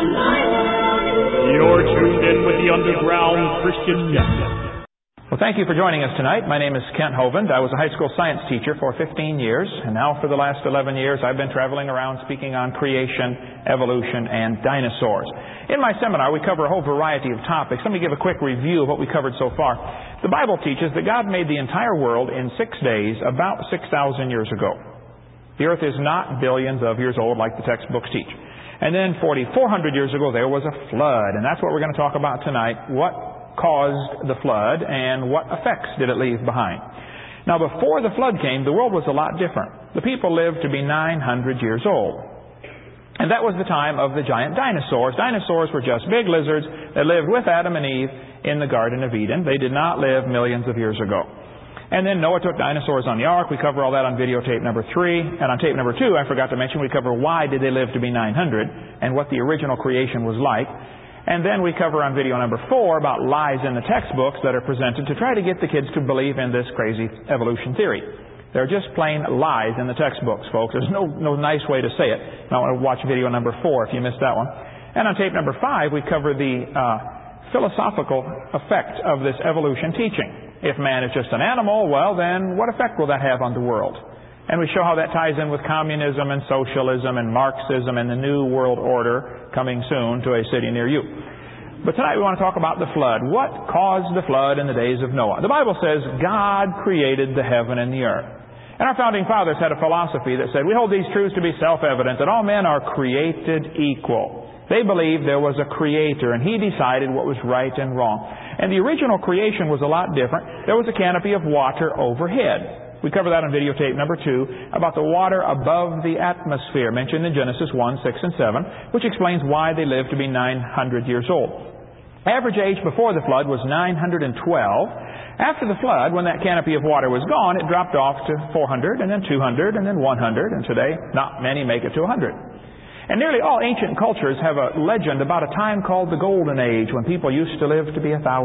You're tuned in with the Underground Christian Network. Well, thank you for joining us tonight. My name is Kent Hovind. I was a high school science teacher for 15 years, and now for the last 11 years I've been traveling around speaking on creation, evolution, and dinosaurs. In my seminar, we cover a whole variety of topics. Let me give a quick review of what we covered so far. The Bible teaches that God made the entire world in 6 days about 6,000 years ago. The earth is not billions of years old like the textbooks teach. And then 4,400 years ago there was a flood, and that's what we're going to talk about tonight. What caused the flood and what effects did it leave behind? Now, before the flood came, the world was a lot different. The people lived to be 900 years old. And that was the time of the giant dinosaurs. Dinosaurs were just big lizards that lived with Adam and Eve in the Garden of Eden. They did not live millions of years ago. And then Noah took dinosaurs on the ark. We cover all that on videotape number 3. And on tape number 2, I forgot to mention, we cover why did they live to be 900 and what the original creation was like. And then we cover on video number 4 about lies in the textbooks that are presented to try to get the kids to believe in this crazy evolution theory. They're just plain lies in the textbooks, folks. There's no nice way to say it. You might want to watch video number 4 if you missed that one. And on tape number 5, we cover the philosophical effect of this evolution teaching. If man is just an animal, well then what effect will that have on the world? And we show how that ties in with communism and socialism and Marxism and the New World Order coming soon to a city near you. But tonight we want to talk about the flood. What caused the flood in the days of Noah? The Bible says God created the heaven and the earth. And our founding fathers had a philosophy that said, we hold these truths to be self-evident, that all men are created equal. They believed there was a creator, and he decided what was right and wrong. And the original creation was a lot different. There was a canopy of water overhead. We cover that on videotape number 2 about the water above the atmosphere mentioned in Genesis 1, 6, and 7, which explains why they lived to be 900 years old. Average age before the flood was 912. After the flood, when that canopy of water was gone, it dropped off to 400, and then 200, and then 100, and today not many make it to 100. And nearly all ancient cultures have a legend about a time called the Golden Age, when people used to live to be 1,000.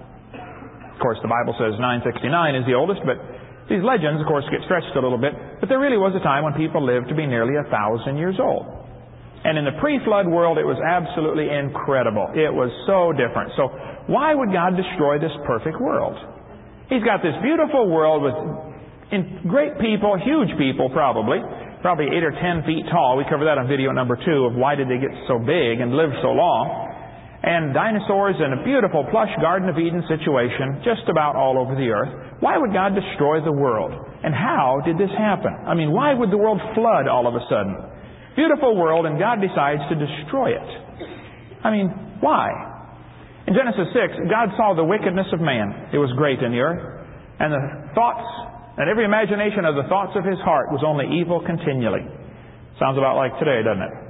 Of course, the Bible says 969 is the oldest, but these legends, of course, get stretched a little bit, but there really was a time when people lived to be nearly 1,000 years old. And in the pre-flood world, it was absolutely incredible. It was so different. So why would God destroy this perfect world? He's got this beautiful world with great people, huge people probably 8 or 10 feet tall. We cover that on video number 2 of why did they get so big and live so long. And dinosaurs in a beautiful plush Garden of Eden situation just about all over the earth. Why would God destroy the world? And how did this happen? I mean, why would the world flood all of a sudden? Beautiful world, and God decides to destroy it. I mean, why? In Genesis 6, God saw the wickedness of man. It was great in the earth. And the thoughts, and every imagination of the thoughts of his heart was only evil continually. Sounds about like today, doesn't it?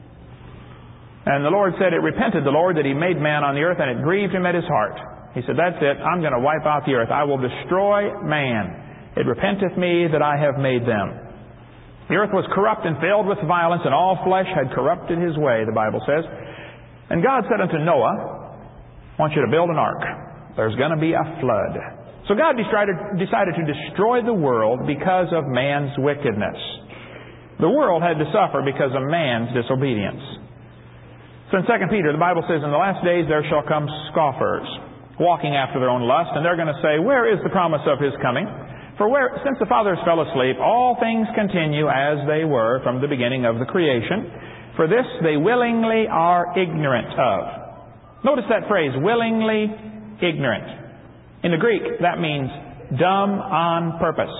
And the Lord said, it repented the Lord that He made man on the earth, and it grieved Him at His heart. He said, that's it. I'm going to wipe out the earth. I will destroy man. It repenteth me that I have made them. The earth was corrupt and filled with violence, and all flesh had corrupted his way, the Bible says. And God said unto Noah, I want you to build an ark. There's going to be a flood. So God decided to destroy the world because of man's wickedness. The world had to suffer because of man's disobedience. So in 2 Peter, the Bible says, in the last days there shall come scoffers, walking after their own lust, and they're going to say, where is the promise of His coming? For since the fathers fell asleep, all things continue as they were from the beginning of the creation. For this they willingly are ignorant of. Notice that phrase, willingly ignorant. In the Greek, that means dumb on purpose.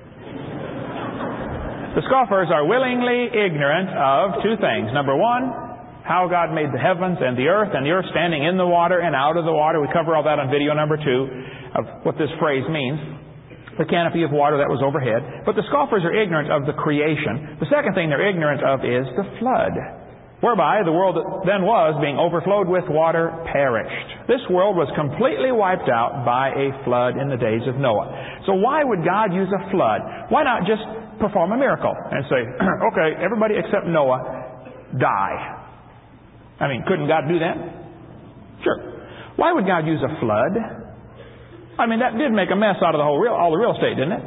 The scoffers are willingly ignorant of 2 things. Number 1, how God made the heavens and the earth standing in the water and out of the water. We cover all that on video number 2 of what this phrase means. The canopy of water that was overhead. But the scoffers are ignorant of the creation. The second thing they're ignorant of is the flood, whereby the world that then was, being overflowed with water, perished. This world was completely wiped out by a flood in the days of Noah. So why would God use a flood? Why not just perform a miracle and say, okay, everybody except Noah, die? I mean, couldn't God do that? Sure. Why would God use a flood? I mean, that did make a mess out of all the real estate, didn't it?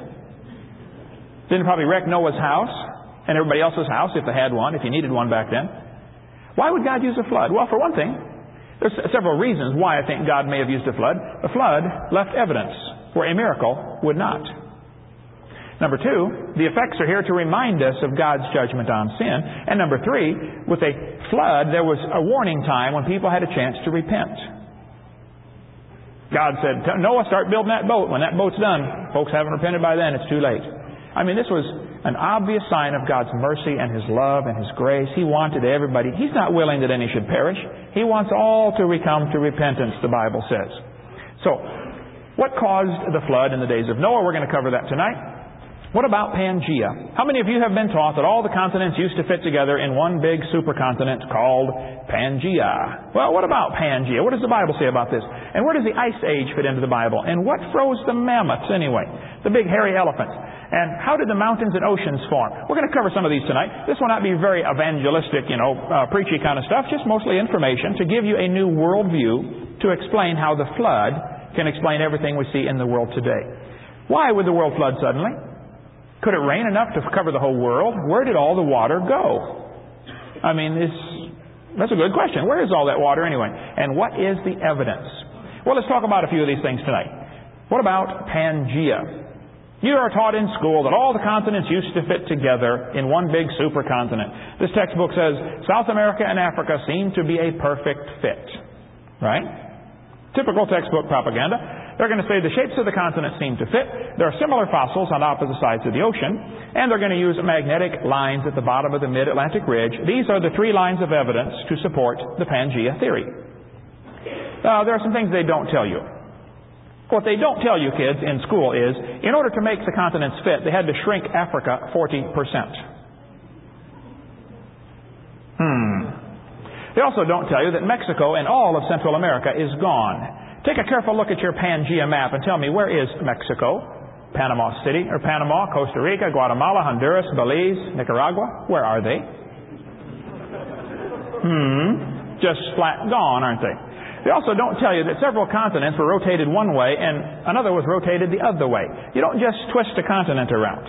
Didn't probably wreck Noah's house and everybody else's house if they had one, if you needed one back then. Why would God use a flood? Well, for one thing, there's several reasons why I think God may have used a flood. The flood left evidence where a miracle would not. Number two, the effects are here to remind us of God's judgment on sin. And number three, with a flood, there was a warning time when people had a chance to repent. God said, Noah, start building that boat. When that boat's done, folks haven't repented by then, it's too late. I mean, this was an obvious sign of God's mercy and His love and His grace. He wanted everybody. He's not willing that any should perish. He wants all to come to repentance, the Bible says. So, what caused the flood in the days of Noah? We're going to cover that tonight. What about Pangea? How many of you have been taught that all the continents used to fit together in one big supercontinent called Pangea? Well, what about Pangea? What does the Bible say about this? And where does the Ice Age fit into the Bible? And what froze the mammoths anyway? The big hairy elephants. And how did the mountains and oceans form? We're going to cover some of these tonight. This will not be very evangelistic, preachy kind of stuff, just mostly information to give you a new worldview to explain how the flood can explain everything we see in the world today. Why would the world flood suddenly? Could it rain enough to cover the whole world? Where did all the water go? I mean, that's a good question. Where is all that water anyway? And what is the evidence? Well, let's talk about a few of these things tonight. What about Pangea? You are taught in school that all the continents used to fit together in one big supercontinent. This textbook says South America and Africa seem to be a perfect fit. Right? Typical textbook propaganda. They're going to say the shapes of the continents seem to fit. There are similar fossils on opposite sides of the ocean. And they're going to use magnetic lines at the bottom of the mid-Atlantic ridge. These are the three lines of evidence to support the Pangea theory. There are some things they don't tell you. What they don't tell you, kids, in school is, in order to make the continents fit, they had to shrink Africa 40%. They also don't tell you that Mexico and all of Central America is gone. Take a careful look at your Pangea map and tell me, where is Mexico? Panama City, or Panama, Costa Rica, Guatemala, Honduras, Belize, Nicaragua? Where are they? Just flat gone, aren't they? They also don't tell you that several continents were rotated one way and another was rotated the other way. You don't just twist a continent around.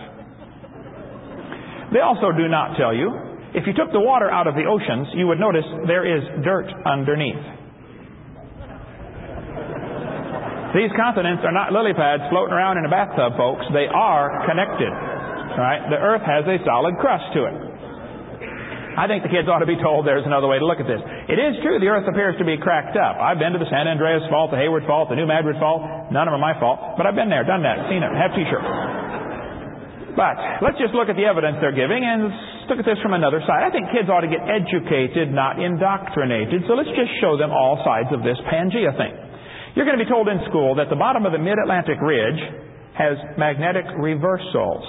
They also do not tell you, if you took the water out of the oceans, you would notice there is dirt underneath. These continents are not lily pads floating around in a bathtub, folks. They are connected. Right? The earth has a solid crust to it. I think the kids ought to be told there's another way to look at this. It is true the earth appears to be cracked up. I've been to the San Andreas Fault, the Hayward Fault, the New Madrid Fault. None of them are my fault. But I've been there, done that, seen it, have T-shirts. But let's just look at the evidence they're giving and look at this from another side. I think kids ought to get educated, not indoctrinated. So let's just show them all sides of this Pangea thing. You're going to be told in school that the bottom of the mid-Atlantic ridge has magnetic reversals.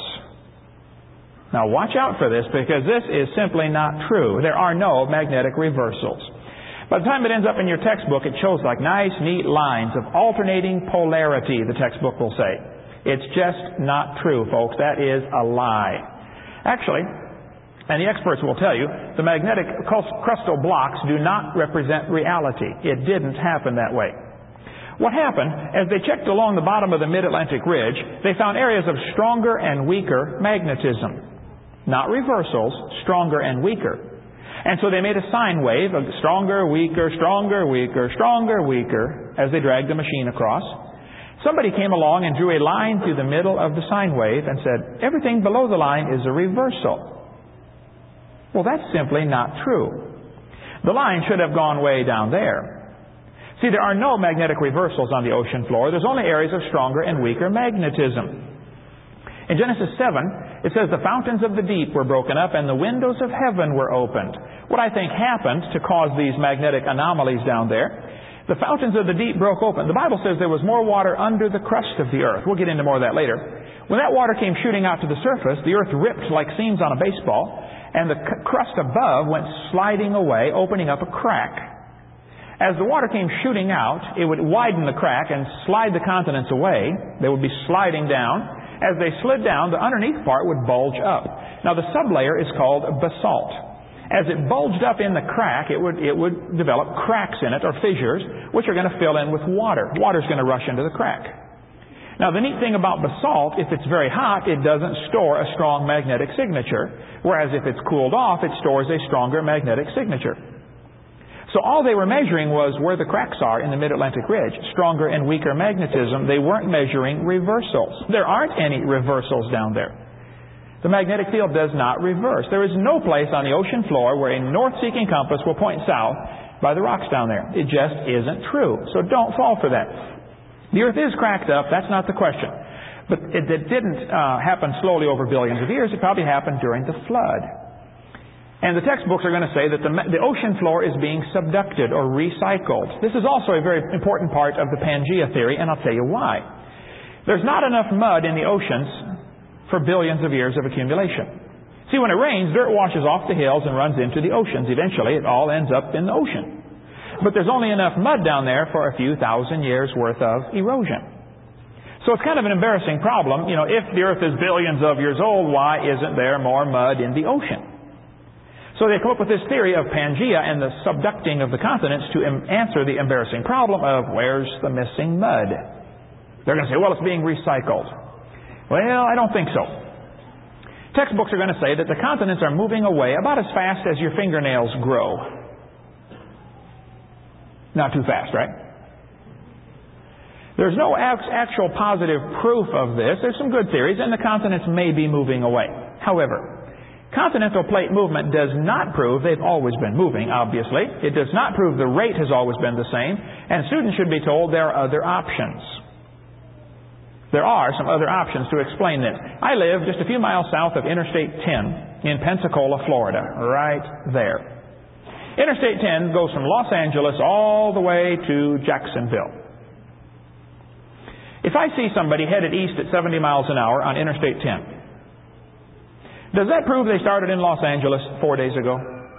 Now watch out for this, because this is simply not true. There are no magnetic reversals. By the time it ends up in your textbook, it shows like nice, neat lines of alternating polarity, the textbook will say. It's just not true, folks. That is a lie. Actually, and the experts will tell you, the magnetic crustal blocks do not represent reality. It didn't happen that way. What happened, as they checked along the bottom of the mid-Atlantic ridge, they found areas of stronger and weaker magnetism. Not reversals, stronger and weaker. And so they made a sine wave of stronger, weaker, stronger, weaker, stronger, weaker, as they dragged the machine across. Somebody came along and drew a line through the middle of the sine wave and said, everything below the line is a reversal. Well, that's simply not true. The line should have gone way down there. See, there are no magnetic reversals on the ocean floor. There's only areas of stronger and weaker magnetism. In Genesis 7, it says the fountains of the deep were broken up and the windows of heaven were opened. What I think happened to cause these magnetic anomalies down there, the fountains of the deep broke open. The Bible says there was more water under the crust of the earth. We'll get into more of that later. When that water came shooting out to the surface, the earth ripped like seams on a baseball, and the crust above went sliding away, opening up a crack. As the water came shooting out, it would widen the crack and slide the continents away. They would be sliding down. As they slid down, the underneath part would bulge up. Now, the sublayer is called basalt. As it bulged up in the crack, it would develop cracks in it, or fissures, which are going to fill in with water. Water's going to rush into the crack. Now, the neat thing about basalt, if it's very hot, it doesn't store a strong magnetic signature, whereas if it's cooled off, it stores a stronger magnetic signature. So all they were measuring was where the cracks are in the Mid-Atlantic Ridge, stronger and weaker magnetism. They weren't measuring reversals. There aren't any reversals down there. The magnetic field does not reverse. There is no place on the ocean floor where a north-seeking compass will point south by the rocks down there. It just isn't true. So don't fall for that. The earth is cracked up. That's not the question. But it didn't happen slowly over billions of years. It probably happened during the flood. And the textbooks are going to say that the ocean floor is being subducted or recycled. This is also a very important part of the Pangea theory, and I'll tell you why. There's not enough mud in the oceans for billions of years of accumulation. See, when it rains, dirt washes off the hills and runs into the oceans. Eventually, it all ends up in the ocean. But there's only enough mud down there for a few thousand years worth of erosion. So it's kind of an embarrassing problem. You know, if the earth is billions of years old, why isn't there more mud in the ocean? So they come up with this theory of Pangea and the subducting of the continents to answer the embarrassing problem of where's the missing mud. They're going to say, well, it's being recycled. Well, I don't think so. Textbooks are going to say that the continents are moving away about as fast as your fingernails grow. Not too fast, right? There's no actual positive proof of this. There's some good theories, and the continents may be moving away. However, continental plate movement does not prove they've always been moving, obviously. It does not prove the rate has always been the same, and students should be told there are other options. There are some other options to explain this. I live just a few miles south of Interstate 10 in Pensacola, Florida, right there. Interstate 10 goes from Los Angeles all the way to Jacksonville. If I see somebody headed east at 70 miles an hour on Interstate 10, does that prove they started in Los Angeles 4 days ago?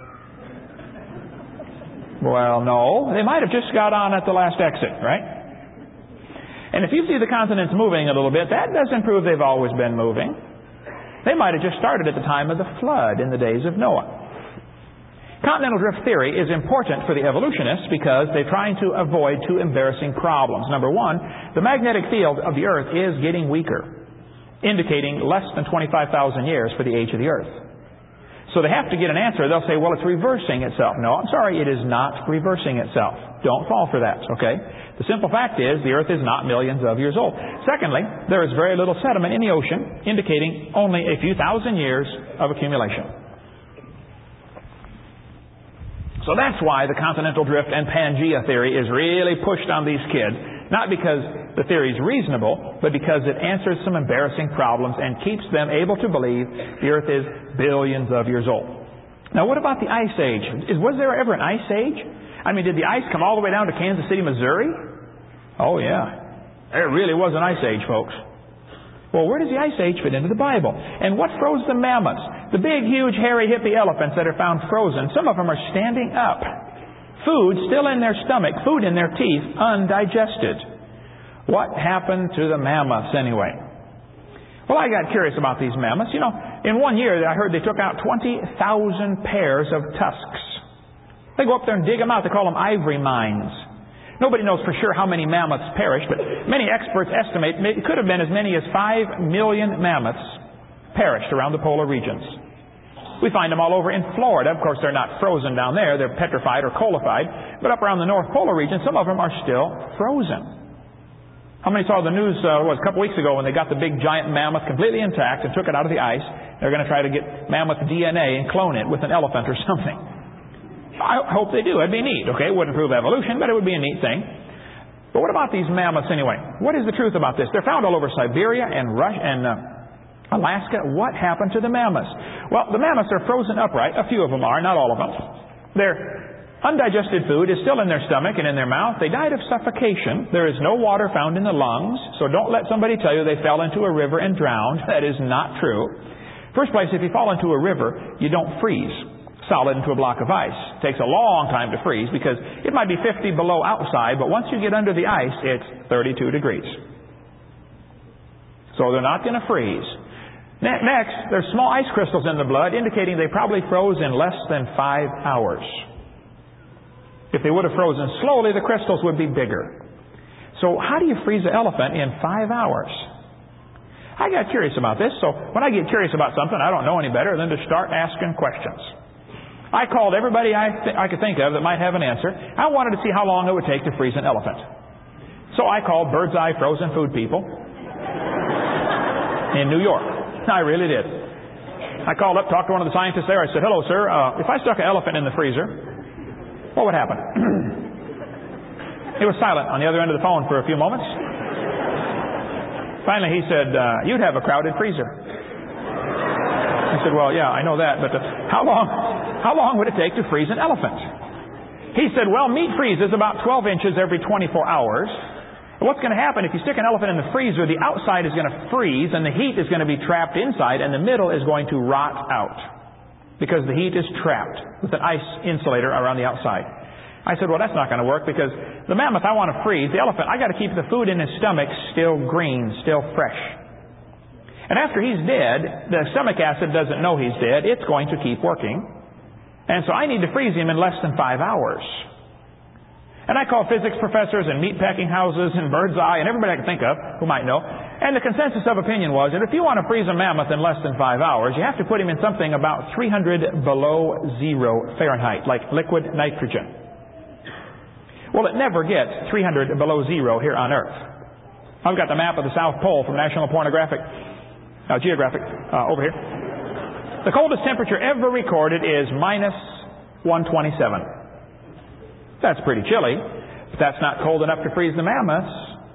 Well, no. They might have just got on at the last exit, right? And if you see the continents moving a little bit, that doesn't prove they've always been moving. They might have just started at the time of the flood in the days of Noah. Continental drift theory is important for the evolutionists because they're trying to avoid two embarrassing problems. Number one, the magnetic field of the earth is getting weaker, indicating less than 25,000 years for the age of the earth. So they have to get an answer. They'll say, well, it's reversing itself. No, I'm sorry, it is not reversing itself. Don't fall for that, okay? The simple fact is the earth is not millions of years old. Secondly, there is very little sediment in the ocean, indicating only a few thousand years of accumulation. So that's why the continental drift and Pangea theory is really pushed on these kids. Not because the theory is reasonable, but because it answers some embarrassing problems and keeps them able to believe the earth is billions of years old. Now, what about the Ice Age? Was there ever an Ice Age? I mean, did the ice come all the way down to Kansas City, Missouri? Oh, yeah. There really was an Ice Age, folks. Well, where does the Ice Age fit into the Bible? And what froze the mammoths? The big, huge, hairy, hippie elephants that are found frozen. Some of them are standing up. Food still in their stomach, food in their teeth, undigested. What happened to the mammoths anyway? Well, I got curious about these mammoths. You know, in 1 year I heard they took out 20,000 pairs of tusks. They go up there and dig them out. They call them ivory mines. Nobody knows for sure how many mammoths perished, but many experts estimate it could have been as many as 5 million mammoths perished around the polar regions. We find them all over in Florida. Of course, they're not frozen down there. They're petrified or coalified. But up around the North Polar region, some of them are still frozen. How many saw the news a couple weeks ago when they got the big giant mammoth completely intact and took it out of the ice? They're going to try to get mammoth DNA and clone it with an elephant or something. I hope they do. It'd be neat. Okay, it wouldn't prove evolution, but it would be a neat thing. But what about these mammoths anyway? What is the truth about this? They're found all over Siberia and Russia and Alaska. What happened to the mammoths? Well, the mammoths are frozen upright. A few of them are, not all of them. Their undigested food is still in their stomach and in their mouth. They died of suffocation. There is no water found in the lungs, so don't let somebody tell you they fell into a river and drowned. That is not true. First place, if you fall into a river, you don't freeze solid into a block of ice. It takes a long time to freeze because it might be 50 below outside, but once you get under the ice, it's 32 degrees. So they're not going to freeze. Next, there's small ice crystals in the blood indicating they probably froze in less than 5 hours. If they would have frozen slowly, the crystals would be bigger. So how do you freeze an elephant in 5 hours? I got curious about this, so when I get curious about something, I don't know any better than to start asking questions. I called everybody I could think of that might have an answer. I wanted to see how long it would take to freeze an elephant. So I called Bird's Eye Frozen Food people in New York. I really did. I called up, talked to one of the scientists there. I said, "Hello, sir. If I stuck an elephant in the freezer, what would happen?" He was silent on the other end of the phone for a few moments. Finally, he said, "You'd have a crowded freezer." I said, "Well, yeah, I know that, but how long would it take to freeze an elephant?" He said, "Well, meat freezes about 12 inches every 24 hours. What's going to happen if you stick an elephant in the freezer, the outside is going to freeze and the heat is going to be trapped inside and the middle is going to rot out because the heat is trapped with an ice insulator around the outside." I said, "Well, that's not going to work because the mammoth I want to freeze, the elephant, I got to keep the food in his stomach still green, still fresh. And after he's dead, the stomach acid doesn't know he's dead. It's going to keep working. And so I need to freeze him in less than 5 hours." And I called physics professors and meatpacking houses and Bird's Eye and everybody I could think of who might know. And the consensus of opinion was that if you want to freeze a mammoth in less than 5 hours, you have to put him in something about 300 below zero Fahrenheit, like liquid nitrogen. Well, it never gets 300 below zero here on Earth. I've got the map of the South Pole from National Geographic over here. The coldest temperature ever recorded is minus 127. That's pretty chilly, but that's not cold enough to freeze the mammoths.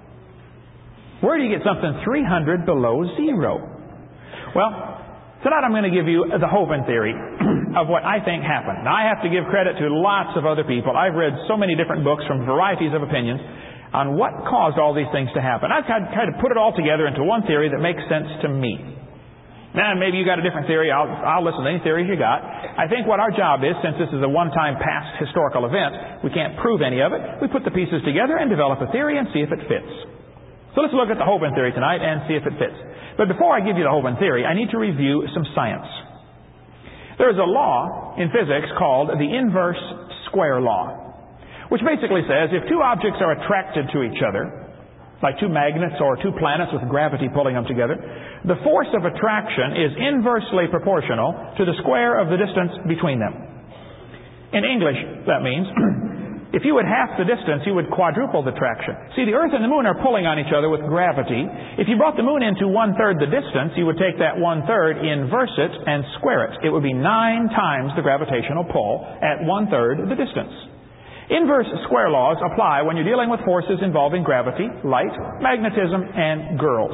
Where do you get something 300 below zero? Well, tonight I'm going to give you the Hovind theory of what I think happened. Now, I have to give credit to lots of other people. I've read so many different books from varieties of opinions on what caused all these things to happen. I've tried to put it all together into one theory that makes sense to me. And maybe you got a different theory. I'll listen to any theories you got. I think what our job is, since this is a one-time past historical event, we can't prove any of it. We put the pieces together and develop a theory and see if it fits. So let's look at the Hovind theory tonight and see if it fits. But before I give you the Hovind theory, I need to review some science. There is a law in physics called the inverse square law, which basically says if two objects are attracted to each other, like two magnets or two planets with gravity pulling them together, the force of attraction is inversely proportional to the square of the distance between them. In English, that means if you would half the distance, you would quadruple the traction. See, the Earth and the Moon are pulling on each other with gravity. If you brought the Moon into 1/3 the distance, you would take that 1/3, inverse it, and square it. It would be 9 times the gravitational pull at 1/3 the distance. Inverse square laws apply when you're dealing with forces involving gravity, light, magnetism, and girls.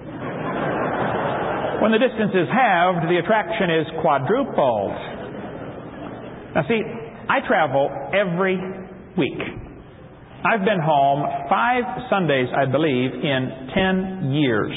When the distance is halved, the attraction is quadrupled. Now see, I travel every week. I've been home 5 Sundays, I believe, in 10 years.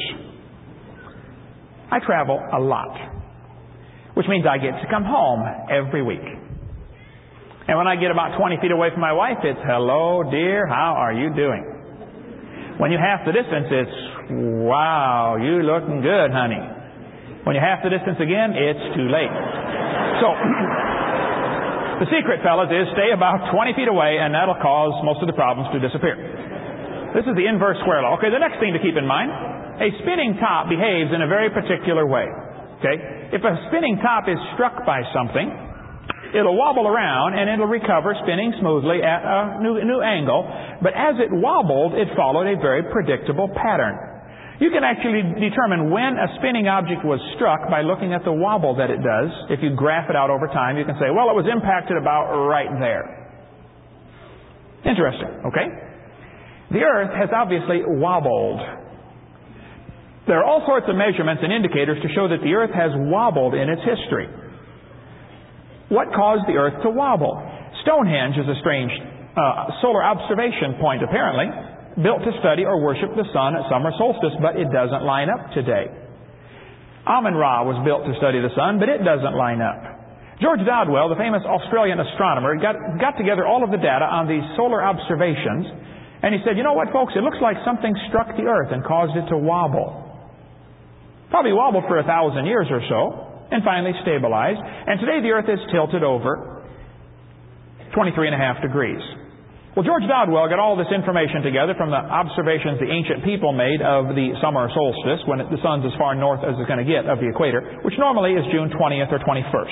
I travel a lot, which means I get to come home every week. And when I get about 20 feet away from my wife, it's, "Hello, dear, how are you doing?" When you half the distance, it's, "Wow, you looking good, honey." When you half the distance again, it's too late. So, the secret, fellas, is stay about 20 feet away, and that'll cause most of the problems to disappear. This is the inverse square law. Okay, the next thing to keep in mind, a spinning top behaves in a very particular way. Okay? If a spinning top is struck by something, it'll wobble around and it'll recover spinning smoothly at a new angle. But as it wobbled, it followed a very predictable pattern. You can actually determine when a spinning object was struck by looking at the wobble that it does. If you graph it out over time, you can say, well, it was impacted about right there. Interesting, okay? The Earth has obviously wobbled. There are all sorts of measurements and indicators to show that the Earth has wobbled in its history. What caused the Earth to wobble? Stonehenge is a strange solar observation point, apparently, built to study or worship the sun at summer solstice, but it doesn't line up today. Amun-Ra was built to study the sun, but it doesn't line up. George Dodwell, the famous Australian astronomer, got together all of the data on these solar observations, and he said, you know what, folks, it looks like something struck the Earth and caused it to wobble. Probably wobbled for 1,000 years or so, and finally stabilized. And today the Earth is tilted over 23.5 degrees. Well, George Dodwell got all this information together from the observations the ancient people made of the summer solstice, when the sun's as far north as it's going to get of the equator, which normally is June 20th or 21st.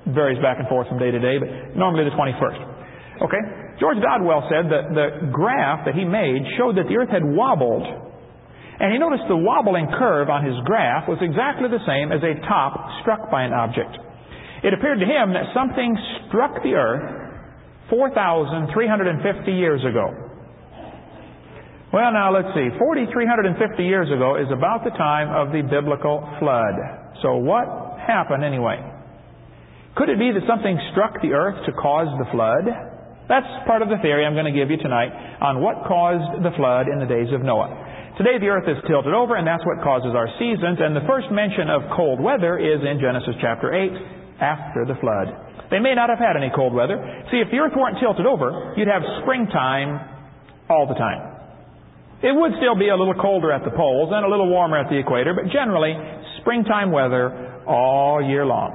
varies back and forth from day to day, but normally the 21st. Okay? George Dodwell said that the graph that he made showed that the earth had wobbled, and he noticed the wobbling curve on his graph was exactly the same as a top struck by an object. It appeared to him that something struck the earth 4,350 years ago. Well, now let's see. 4,350 years ago is about the time of the biblical flood. So what happened anyway? Could it be that something struck the earth to cause the flood? That's part of the theory I'm going to give you tonight on what caused the flood in the days of Noah. Today the earth is tilted over, and that's what causes our seasons. And the first mention of cold weather is in Genesis chapter 8, after the flood. They may not have had any cold weather. See, if the earth weren't tilted over, you'd have springtime all the time. It would still be a little colder at the poles and a little warmer at the equator, but generally springtime weather all year long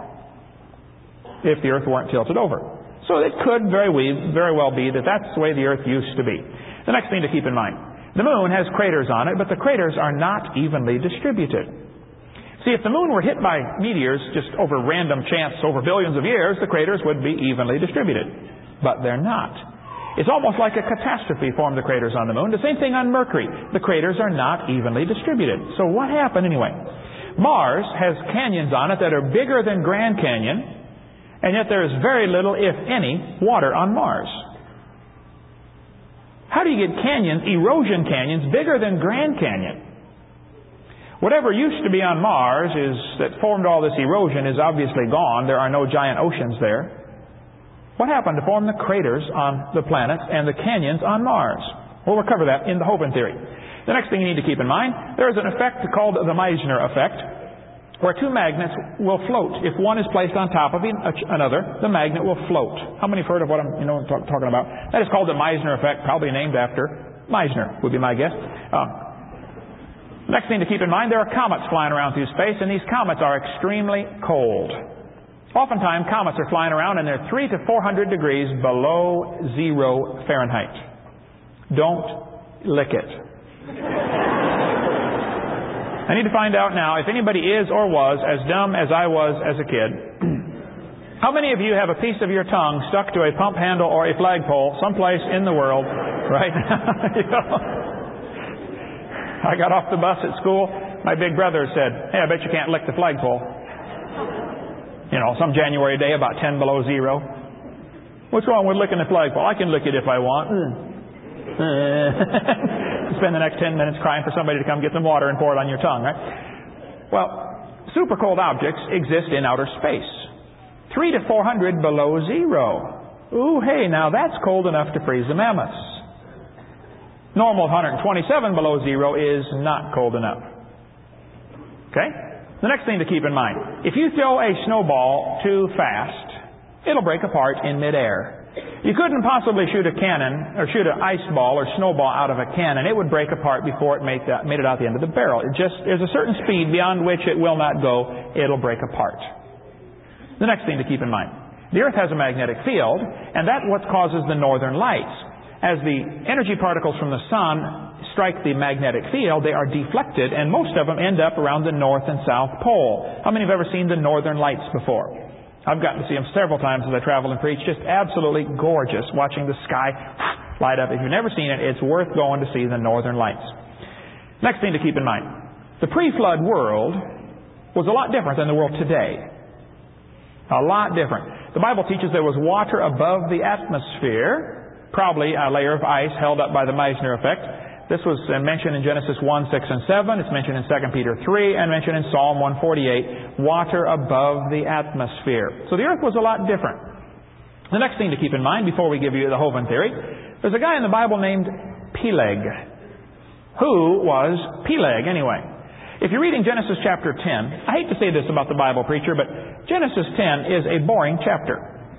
if the earth weren't tilted over. So it could very well be that that's the way the earth used to be. The next thing to keep in mind, the moon has craters on it, but the craters are not evenly distributed. See, if the moon were hit by meteors just over random chance over billions of years, the craters would be evenly distributed. But they're not. It's almost like a catastrophe formed the craters on the moon. The same thing on Mercury. The craters are not evenly distributed. So what happened anyway? Mars has canyons on it that are bigger than Grand Canyon, and yet there is very little, if any, water on Mars. How do you get canyons, erosion canyons, bigger than Grand Canyon? Whatever used to be on Mars that formed all this erosion is obviously gone. There are no giant oceans there. What happened to form the craters on the planets and the canyons on Mars? We'll cover that in the Hovind theory. The next thing you need to keep in mind, there is an effect called the Meissner effect, where two magnets will float. If one is placed on top of another, the magnet will float. How many have heard of what I'm talking about? That is called the Meissner effect, probably named after Meissner, would be my guess. Next thing to keep in mind, there are comets flying around through space, and these comets are extremely cold. Oftentimes, comets are flying around and they're 300 to 400 degrees below 0 Fahrenheit. Don't lick it. I need to find out now if anybody is or was as dumb as I was as a kid. How many of you have a piece of your tongue stuck to a pump handle or a flagpole someplace in the world right now? I got off the bus at school. My big brother said, "Hey, I bet you can't lick the flagpole." Some January day about 10 below 0. What's wrong with licking the flagpole? I can lick it if I want. Spend the next 10 minutes crying for somebody to come get some water and pour it on your tongue, right? Well, super cold objects exist in outer space. 300 to 400 below 0. Ooh, hey, now that's cold enough to freeze the mammoths. Normal 127 below 0 is not cold enough. Okay? The next thing to keep in mind, if you throw a snowball too fast, it'll break apart in midair. You couldn't possibly shoot a cannon or shoot an ice ball or snowball out of a cannon. It would break apart before it made it out the end of the barrel. There's a certain speed beyond which it will not go. It'll break apart. The next thing to keep in mind, the Earth has a magnetic field, and that's what causes the northern lights. As the energy particles from the sun strike the magnetic field, they are deflected, and most of them end up around the North and South Pole. How many have ever seen the northern lights before? I've gotten to see them several times as I travel and preach. Just absolutely gorgeous watching the sky light up. If you've never seen it, it's worth going to see the northern lights. Next thing to keep in mind, the pre-flood world was a lot different than the world today. A lot different. The Bible teaches there was water above the atmosphere, probably a layer of ice held up by the Meissner effect. This was mentioned in Genesis 1, 6, and 7. It's mentioned in 2 Peter 3 and mentioned in Psalm 148. Water above the atmosphere. So the earth was a lot different. The next thing to keep in mind before we give you the Hovind theory, there's a guy in the Bible named Peleg. Who was Peleg anyway? If you're reading Genesis chapter 10, I hate to say this about the Bible preacher, but Genesis 10 is a boring chapter.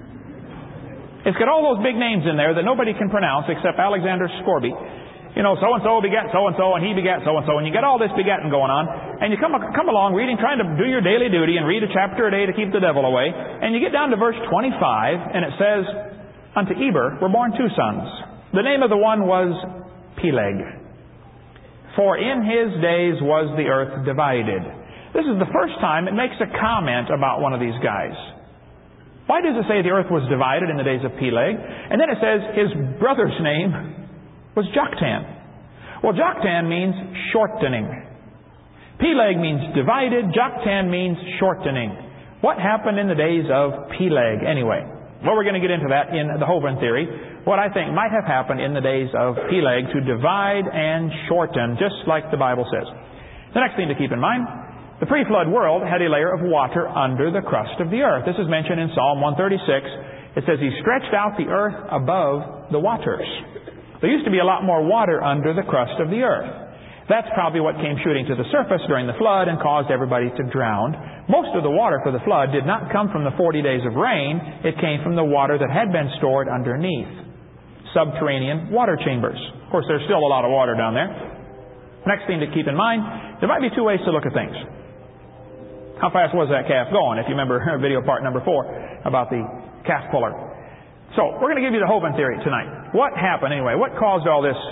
It's got all those big names in there that nobody can pronounce except Alexander Scourby. So-and-so begat so-and-so, and he begat so-and-so, and you get all this begatting going on, and you come along reading, trying to do your daily duty and read a chapter a day to keep the devil away, and you get down to verse 25, and it says, "Unto Eber were born two sons. The name of the one was Peleg. For in his days was the earth divided." This is the first time it makes a comment about one of these guys. Why does it say the earth was divided in the days of Peleg? And then it says his brother's name was Joktan. Well, Joktan means shortening. Peleg means divided. Joktan means shortening. What happened in the days of Peleg anyway? Well, we're going to get into that in the Hovind theory. What I think might have happened in the days of Peleg to divide and shorten, just like the Bible says. The next thing to keep in mind, the pre-flood world had a layer of water under the crust of the earth. This is mentioned in Psalm 136. It says He stretched out the earth above the waters. There used to be a lot more water under the crust of the earth. That's probably what came shooting to the surface during the flood and caused everybody to drown. Most of the water for the flood did not come from the 40 days of rain. It came from the water that had been stored underneath. Subterranean water chambers. Of course, there's still a lot of water down there. Next thing to keep in mind, there might be two ways to look at things. How fast was that calf going? If you remember video part number 4 about the calf puller. So, we're going to give you the Hovind theory tonight. What happened anyway? What caused all this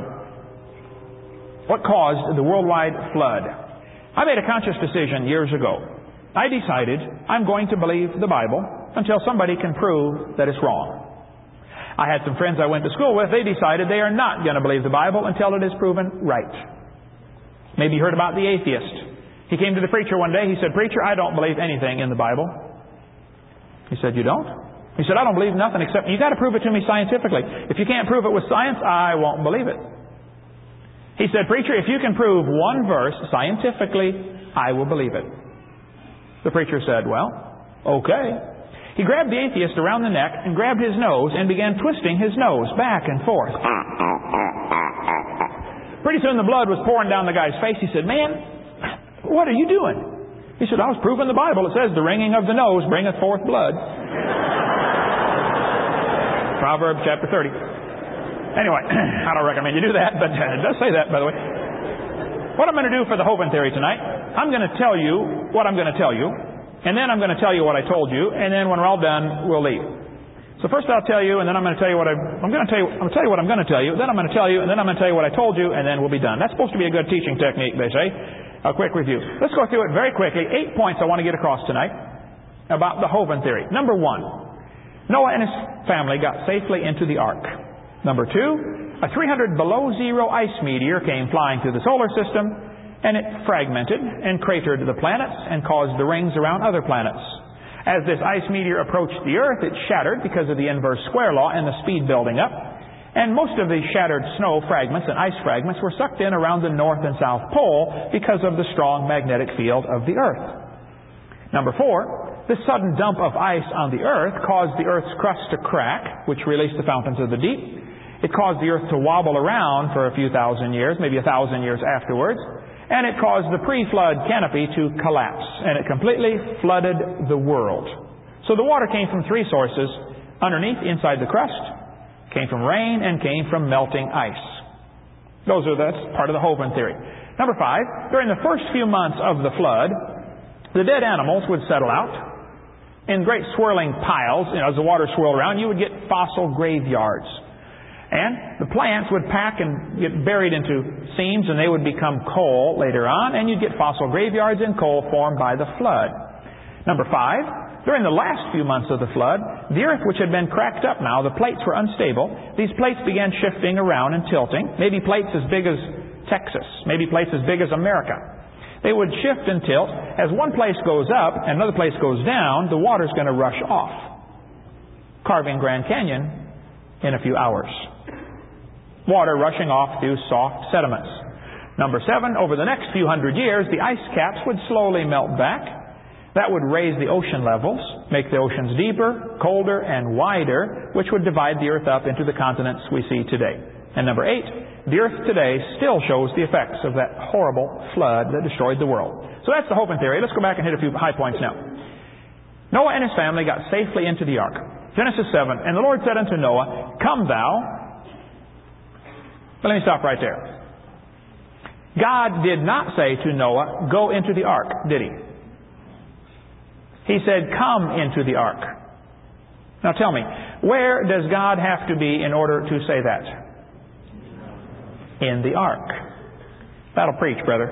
what caused the worldwide flood? I made a conscious decision years ago. I decided I'm going to believe the Bible until somebody can prove that it's wrong. I had some friends I went to school with. They decided they are not going to believe the Bible until it is proven right. Maybe you heard about the atheist. He came to the preacher one day. He said, "Preacher, I don't believe anything in the Bible." He said, "You don't?" He said, "I don't believe nothing except you got to prove it to me scientifically. If you can't prove it with science, I won't believe it." He said, "Preacher, if you can prove one verse scientifically, I will believe it." The preacher said, "Well, okay." He grabbed the atheist around the neck and grabbed his nose and began twisting his nose back and forth. Pretty soon the blood was pouring down the guy's face. He said, "Man, what are you doing?" He said, "I was proving the Bible. It says the wringing of the nose bringeth forth blood." Proverbs chapter 30. Anyway, I don't recommend you do that, but it does say that, by the way. What I'm going to do for the Hovind theory tonight, I'm going to tell you what I'm going to tell you, and then I'm going to tell you what I told you, and then when we're all done, we'll leave. So first I'll tell you, and then I'm going to tell you what I'm going to tell you. I'm going to tell you what I'm going to tell you, then I'm going to tell you, and then I'm going to tell you what I told you, and then we'll be done. That's supposed to be a good teaching technique, they say. A quick review. Let's go through it very quickly. 8 points I want to get across tonight about the Hovind theory. Number 1, Noah and his family got safely into the ark. Number 2, a 300 below zero ice meteor came flying through the solar system, and it fragmented and cratered the planets and caused the rings around other planets. As this ice meteor approached the Earth, it shattered because of the inverse square law and the speed building up, and most of the shattered snow fragments and ice fragments were sucked in around the North and South Pole because of the strong magnetic field of the Earth. Number 4, this sudden dump of ice on the Earth caused the Earth's crust to crack, which released the fountains of the deep. It caused the Earth to wobble around for a few thousand years, maybe 1,000 years afterwards, and it caused the pre-flood canopy to collapse, and it completely flooded the world. So the water came from 3 sources: underneath, inside the crust, came from rain, and came from melting ice. That's part of the Hovind theory. Number 5, during the first few months of the flood, the dead animals would settle out in great swirling piles. As the water swirled around, you would get fossil graveyards. And the plants would pack and get buried into seams, and they would become coal later on, and you'd get fossil graveyards and coal formed by the flood. Number 5, during the last few months of the flood, the earth, which had been cracked up now, the plates were unstable. These plates began shifting around and tilting, maybe plates as big as Texas, maybe plates as big as America. They would shift and tilt. As one place goes up and another place goes down, the water's going to rush off, carving Grand Canyon in a few hours. Water rushing off through soft sediments. Number 7, over the next few hundred years, the ice caps would slowly melt back. That would raise the ocean levels, make the oceans deeper, colder, and wider, which would divide the earth up into the continents we see today. And number 8, the earth today still shows the effects of that horrible flood that destroyed the world. So that's the Hovind theory. Let's go back and hit a few high points now. Noah and his family got safely into the ark. Genesis 7, and the Lord said unto Noah, "Come thou..." But let me stop right there. God did not say to Noah, "Go into the ark," did He? He said, "Come into the ark." Now tell me, where does God have to be in order to say that? In the ark. That'll preach, brother.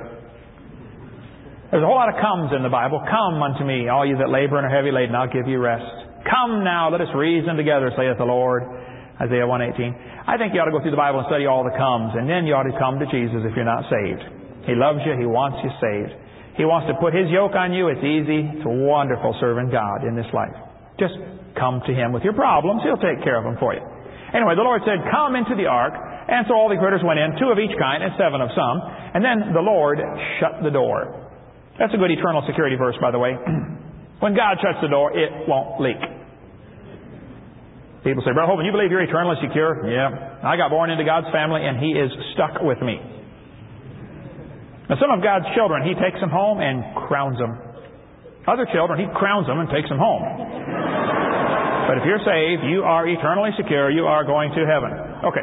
There's a whole lot of comes in the Bible. "Come unto me, all you that labor and are heavy laden, I'll give you rest." Come now, let us reason together, saith the Lord. Isaiah 1:18. I think you ought to go through the Bible and study all the comes, and then you ought to come to Jesus if you're not saved. He loves you. He wants you saved. He wants to put His yoke on you. It's easy. It's wonderful serving God in this life. Just come to Him with your problems. He'll take care of them for you. Anyway, the Lord said, come into the ark. And so all the critters went in, 2 of each kind and 7 of some. And then the Lord shut the door. That's a good eternal security verse, by the way. When God shuts the door, it won't leak. People say, Brother Hovind, you believe you're eternally secure? Yeah. I got born into God's family, and He is stuck with me. Now, some of God's children, He takes them home and crowns them. Other children, He crowns them and takes them home. But if you're saved, you are eternally secure. You are going to heaven. Okay.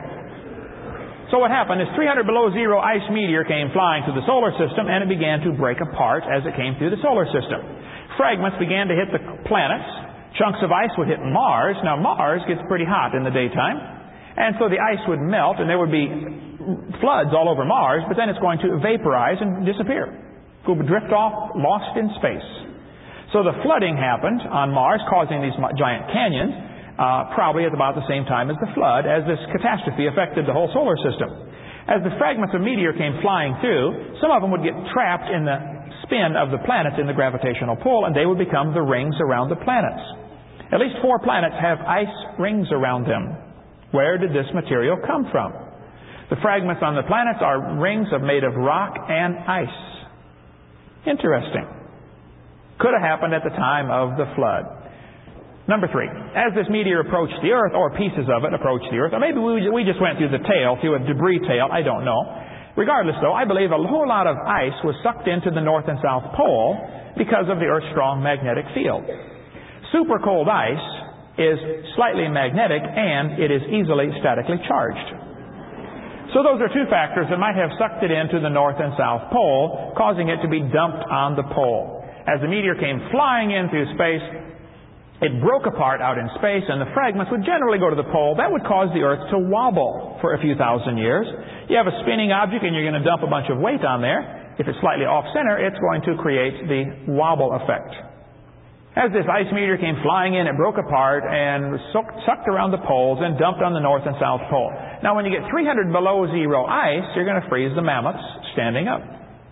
So what happened is 300 below zero ice meteor came flying through the solar system, and it began to break apart as it came through the solar system. Fragments began to hit the planets. Chunks of ice would hit Mars. Now, Mars gets pretty hot in the daytime. And so the ice would melt, and there would be floods all over Mars, but then it's going to vaporize and disappear. Go drift off, lost in space. So the flooding happened on Mars, causing these giant canyons, probably at about the same time as the flood, as this catastrophe affected the whole solar system. As the fragments of meteor came flying through, some of them would get trapped in the spin of the planets in the gravitational pull, and they would become the rings around the planets. At least 4 planets have ice rings around them. Where did this material come from? The fragments on the planets are rings made of rock and ice. Interesting. Could have happened at the time of the flood. Number 3. As this meteor approached the Earth, or pieces of it approached the Earth, or maybe we just went through the tail, through a debris tail, I don't know. Regardless, though, I believe a whole lot of ice was sucked into the North and South Pole because of the Earth's strong magnetic field. Super cold ice is slightly magnetic, and it is easily statically charged. So those are 2 factors that might have sucked it into the North and South Pole, causing it to be dumped on the pole. As the meteor came flying in through space, it broke apart out in space, and the fragments would generally go to the pole. That would cause the Earth to wobble for a few thousand years. You have a spinning object, and you're going to dump a bunch of weight on there. If it's slightly off-center, it's going to create the wobble effect. As this ice meteor came flying in, it broke apart and sucked around the poles and dumped on the North and South Pole. Now, when you get 300 below zero ice, you're going to freeze the mammoths standing up.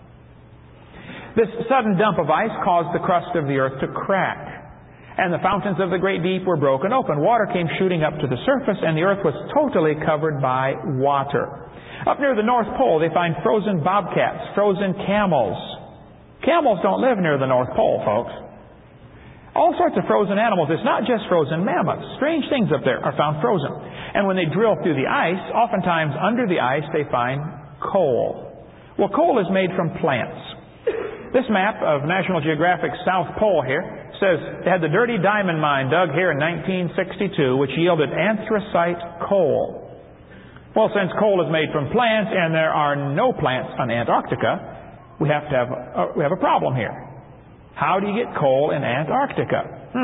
This sudden dump of ice caused the crust of the Earth to crack, and the fountains of the great deep were broken open. Water came shooting up to the surface, and the Earth was totally covered by water. Up near the North Pole, they find frozen bobcats, frozen camels. Camels don't live near the North Pole, folks. All sorts of frozen animals. It's not just frozen mammoths. Strange things up there are found frozen. And when they drill through the ice, oftentimes under the ice they find coal. Well, coal is made from plants. This map of National Geographic's South Pole here says they had the Dirty Diamond Mine dug here in 1962, which yielded anthracite coal. Well, since coal is made from plants and there are no plants on Antarctica, we have a problem here. How do you get coal in Antarctica?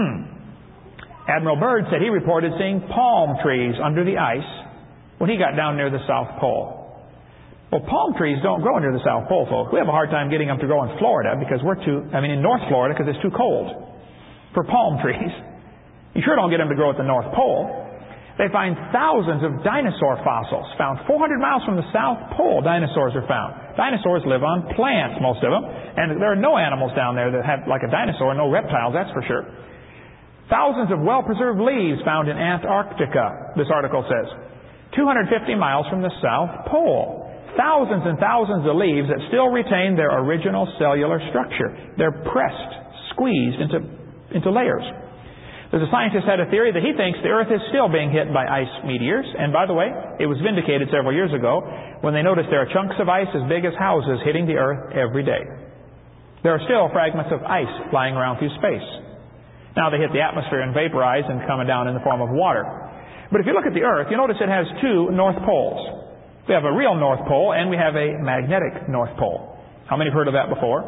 Admiral Byrd said he reported seeing palm trees under the ice when he got down near the South Pole. Well, palm trees don't grow near the South Pole, folks. We have a hard time getting them to grow in Florida because in North Florida because it's too cold for palm trees. You sure don't get them to grow at the North Pole. They find thousands of dinosaur fossils found 400 miles from the South Pole. Dinosaurs are found. Dinosaurs live on plants, most of them. And there are no animals down there that have like a dinosaur, no reptiles, that's for sure. Thousands of well-preserved leaves found in Antarctica, this article says. 250 miles from the South Pole. Thousands and thousands of leaves that still retain their original cellular structure. They're pressed, squeezed into layers. There's a scientist who had a theory that he thinks the Earth is still being hit by ice meteors. And by the way, it was vindicated several years ago when they noticed there are chunks of ice as big as houses hitting the Earth every day. There are still fragments of ice flying around through space. Now they hit the atmosphere and vaporize and come down in the form of water. But if you look at the Earth, you notice it has 2 North Poles. We have a real North Pole and we have a magnetic North Pole. How many have heard of that before?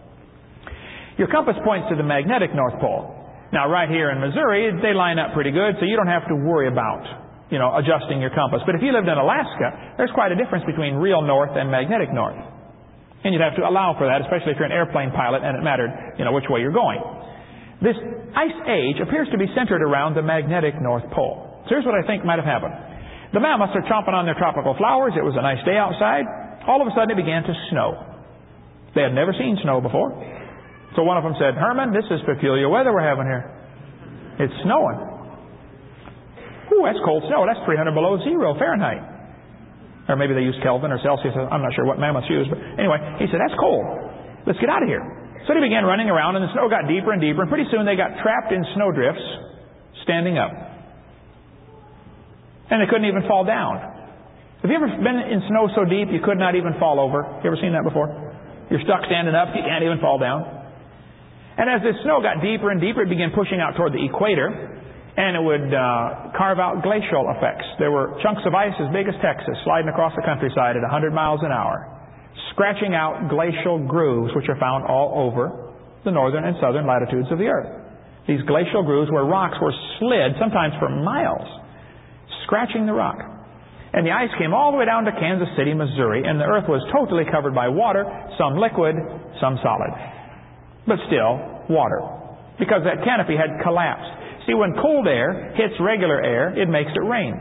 Your compass points to the magnetic North Pole. Now, right here in Missouri, they line up pretty good, so you don't have to worry about, adjusting your compass. But if you lived in Alaska, there's quite a difference between real north and magnetic north. And you'd have to allow for that, especially if you're an airplane pilot and it mattered, which way you're going. This ice age appears to be centered around the magnetic North Pole. So here's what I think might have happened. The mammoths are chomping on their tropical flowers. It was a nice day outside. All of a sudden it began to snow. They had never seen snow before. So one of them said, "Herman, this is peculiar weather we're having here. It's snowing." "Ooh, that's cold snow. That's 300 below zero Fahrenheit." Or maybe they used Kelvin or Celsius. I'm not sure what mammoths use. But anyway, he said, "That's cold. Let's get out of here." So they began running around, and the snow got deeper and deeper. And pretty soon they got trapped in snowdrifts, standing up. And they couldn't even fall down. Have you ever been in snow so deep you could not even fall over? You ever seen that before? You're stuck standing up. You can't even fall down. And as this snow got deeper and deeper, it began pushing out toward the equator, and it would carve out glacial effects. There were chunks of ice as big as Texas sliding across the countryside at 100 miles an hour, scratching out glacial grooves which are found all over the northern and southern latitudes of the earth. These glacial grooves where rocks were slid, sometimes for miles, scratching the rock. And the ice came all the way down to Kansas City, Missouri, and the earth was totally covered by water, some liquid, some solid. But still, water. Because that canopy had collapsed. See, when cold air hits regular air, it makes it rain.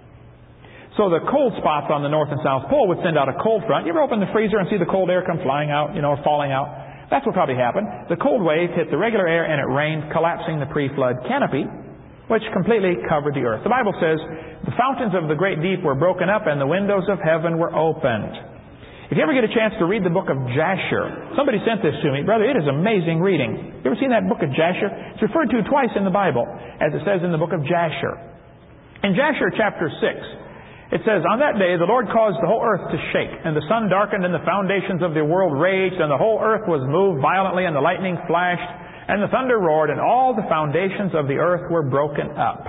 So the cold spots on the North and South Pole would send out a cold front. You ever open the freezer and see the cold air come flying out, or falling out? That's what probably happened. The cold wave hit the regular air and it rained, collapsing the pre-flood canopy, which completely covered the earth. The Bible says, the fountains of the great deep were broken up and the windows of heaven were opened. If you ever get a chance to read the book of Jasher, somebody sent this to me. Brother, it is amazing reading. You ever seen that book of Jasher? It's referred to twice in the Bible, as it says in the book of Jasher. In Jasher chapter 6, it says, "On that day the Lord caused the whole earth to shake, and the sun darkened, and the foundations of the world raged, and the whole earth was moved violently, and the lightning flashed, and the thunder roared, and all the foundations of the earth were broken up."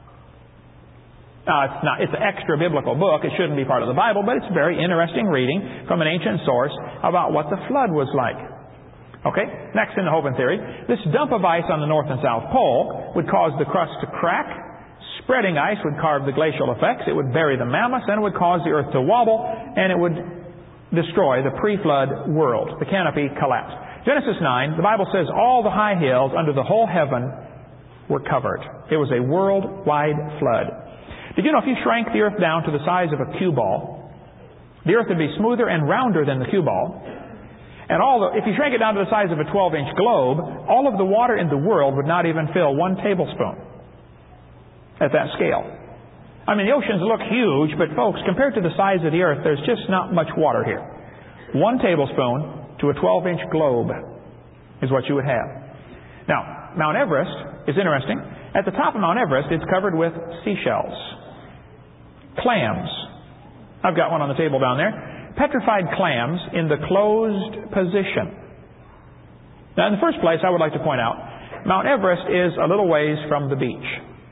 Now, it's an extra biblical book. It shouldn't be part of the Bible, but it's very interesting reading from an ancient source about what the flood was like. Okay, next in the Hovind theory, this dump of ice on the North and South Pole would cause the crust to crack. Spreading ice would carve the glacial effects. It would bury the mammoths, and it would cause the earth to wobble, and it would destroy the pre-flood world. The canopy collapsed. Genesis 9, the Bible says all the high hills under the whole heaven were covered. It was a worldwide flood. Did you know if you shrank the earth down to the size of a cue ball, the earth would be smoother and rounder than the cue ball? And if you shrank it down to the size of a 12-inch globe, all of the water in the world would not even fill 1 tablespoon at that scale. I mean, the oceans look huge, but folks, compared to the size of the earth, there's just not much water here. 1 tablespoon to a 12-inch globe is what you would have. Now, Mount Everest is interesting. At the top of Mount Everest, it's covered with seashells. Clams. I've got one on the table down there. Petrified clams in the closed position. Now, in the first place, I would like to point out, Mount Everest is a little ways from the beach.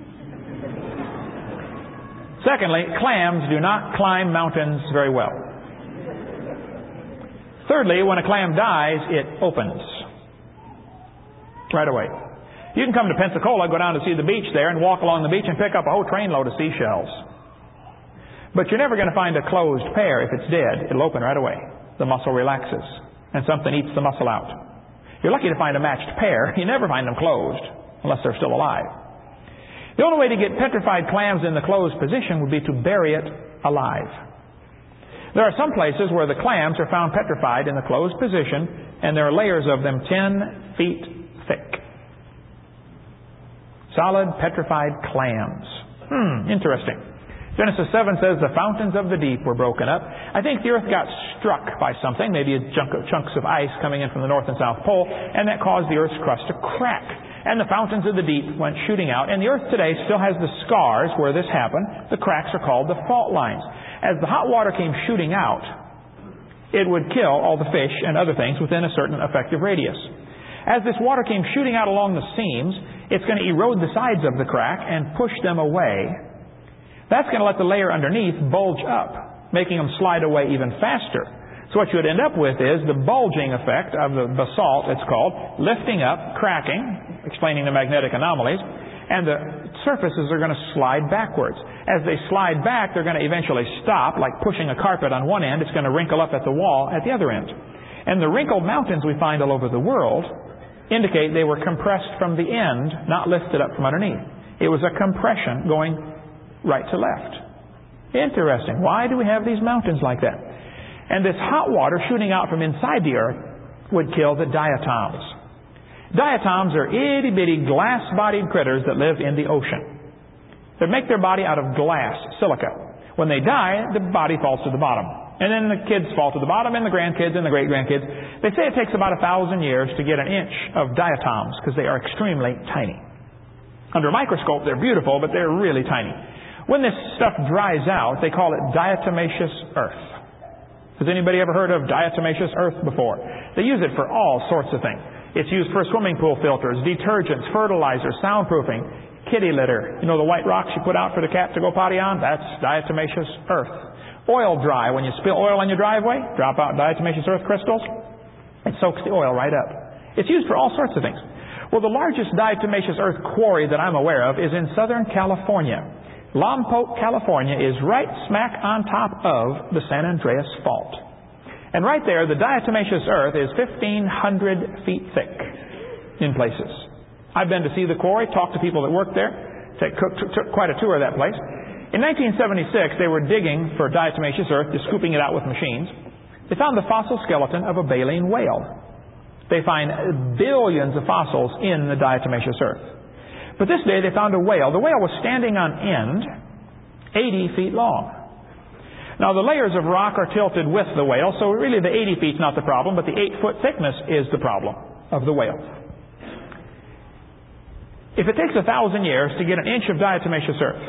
Secondly, clams do not climb mountains very well. Thirdly, when a clam dies, it opens right away. You can come to Pensacola, go down to see the beach there, and walk along the beach and pick up a whole trainload of seashells. But you're never going to find a closed pear. If it's dead, it'll open right away. The muscle relaxes, and something eats the muscle out. You're lucky to find a matched pear. You never find them closed, unless they're still alive. The only way to get petrified clams in the closed position would be to bury it alive. There are some places where the clams are found petrified in the closed position, and there are layers of them 10 feet thick. Solid petrified clams. Interesting. Genesis 7 says the fountains of the deep were broken up. I think the earth got struck by something, maybe chunks of ice coming in from the North and South Pole, and that caused the earth's crust to crack. And the fountains of the deep went shooting out. And the earth today still has the scars where this happened. The cracks are called the fault lines. As the hot water came shooting out, it would kill all the fish and other things within a certain effective radius. As this water came shooting out along the seams, it's going to erode the sides of the crack and push them away. That's going to let the layer underneath bulge up, making them slide away even faster. So what you would end up with is the bulging effect of the basalt, it's called, lifting up, cracking, explaining the magnetic anomalies, and the surfaces are going to slide backwards. As they slide back, they're going to eventually stop, like pushing a carpet on one end. It's going to wrinkle up at the wall at the other end. And the wrinkled mountains we find all over the world indicate they were compressed from the end, not lifted up from underneath. It was a compression going right to left. Interesting. Why do we have these mountains like that? And this hot water shooting out from inside the earth would kill the diatoms. Diatoms are itty-bitty glass-bodied critters that live in the ocean. They make their body out of glass, silica. When they die, the body falls to the bottom. And then the kids fall to the bottom, and the grandkids and the great-grandkids. They say it takes about 1,000 years to get an inch of diatoms because they are extremely tiny. Under a microscope, they're beautiful, but they're really tiny. When this stuff dries out, they call it diatomaceous earth. Has anybody ever heard of diatomaceous earth before? They use it for all sorts of things. It's used for swimming pool filters, detergents, fertilizers, soundproofing, kitty litter. You know the white rocks you put out for the cat to go potty on? That's diatomaceous earth. Oil dry. When you spill oil on your driveway, drop out diatomaceous earth crystals. It soaks the oil right up. It's used for all sorts of things. Well, the largest diatomaceous earth quarry that I'm aware of is in Southern California. Lompoc, California is right smack on top of the San Andreas Fault. And right there, the diatomaceous earth is 1,500 feet thick in places. I've been to see the quarry, talked to people that work there, took quite a tour of that place. In 1976, they were digging for diatomaceous earth, just scooping it out with machines. They found the fossil skeleton of a baleen whale. They find billions of fossils in the diatomaceous earth. But this day they found a whale. The whale was standing on end, 80 feet long. Now the layers of rock are tilted with the whale, so really the 80 feet is not the problem, but the 8-foot thickness is the problem of the whale. If it takes 1,000 years to get an inch of diatomaceous earth,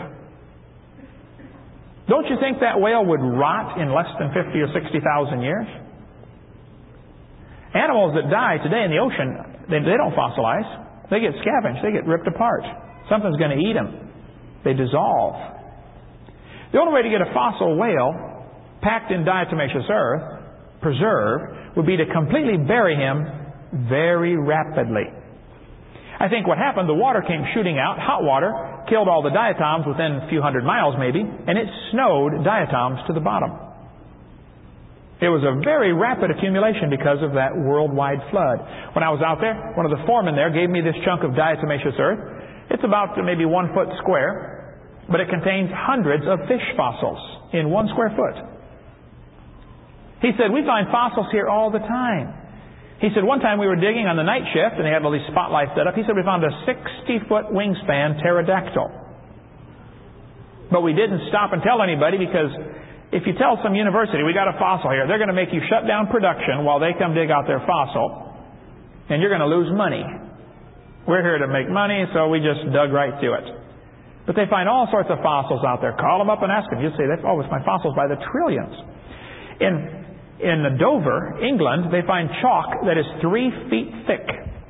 don't you think that whale would rot in less than 50 or 60,000 years? Animals that die today in the ocean, they don't fossilize. They get scavenged. They get ripped apart. Something's going to eat them. They dissolve. The only way to get a fossil whale packed in diatomaceous earth, preserved, would be to completely bury him very rapidly. I think what happened, the water came shooting out, hot water, killed all the diatoms within a few hundred miles maybe, and it snowed diatoms to the bottom. It was a very rapid accumulation because of that worldwide flood. When I was out there, one of the foremen there gave me this chunk of diatomaceous earth. It's about maybe 1 foot square, but it contains hundreds of fish fossils in 1 square foot. He said, we find fossils here all the time. He said, one time we were digging on the night shift, and they had all these spotlights set up. He said, we found a 60-foot wingspan pterodactyl. But we didn't stop and tell anybody because if you tell some university, we got a fossil here, they're going to make you shut down production while they come dig out their fossil, and you're going to lose money. We're here to make money, so we just dug right through it. But they find all sorts of fossils out there. Call them up and ask them. You'll say, oh, it's my fossils by the trillions. In Dover, England, they find chalk that is 300 feet thick.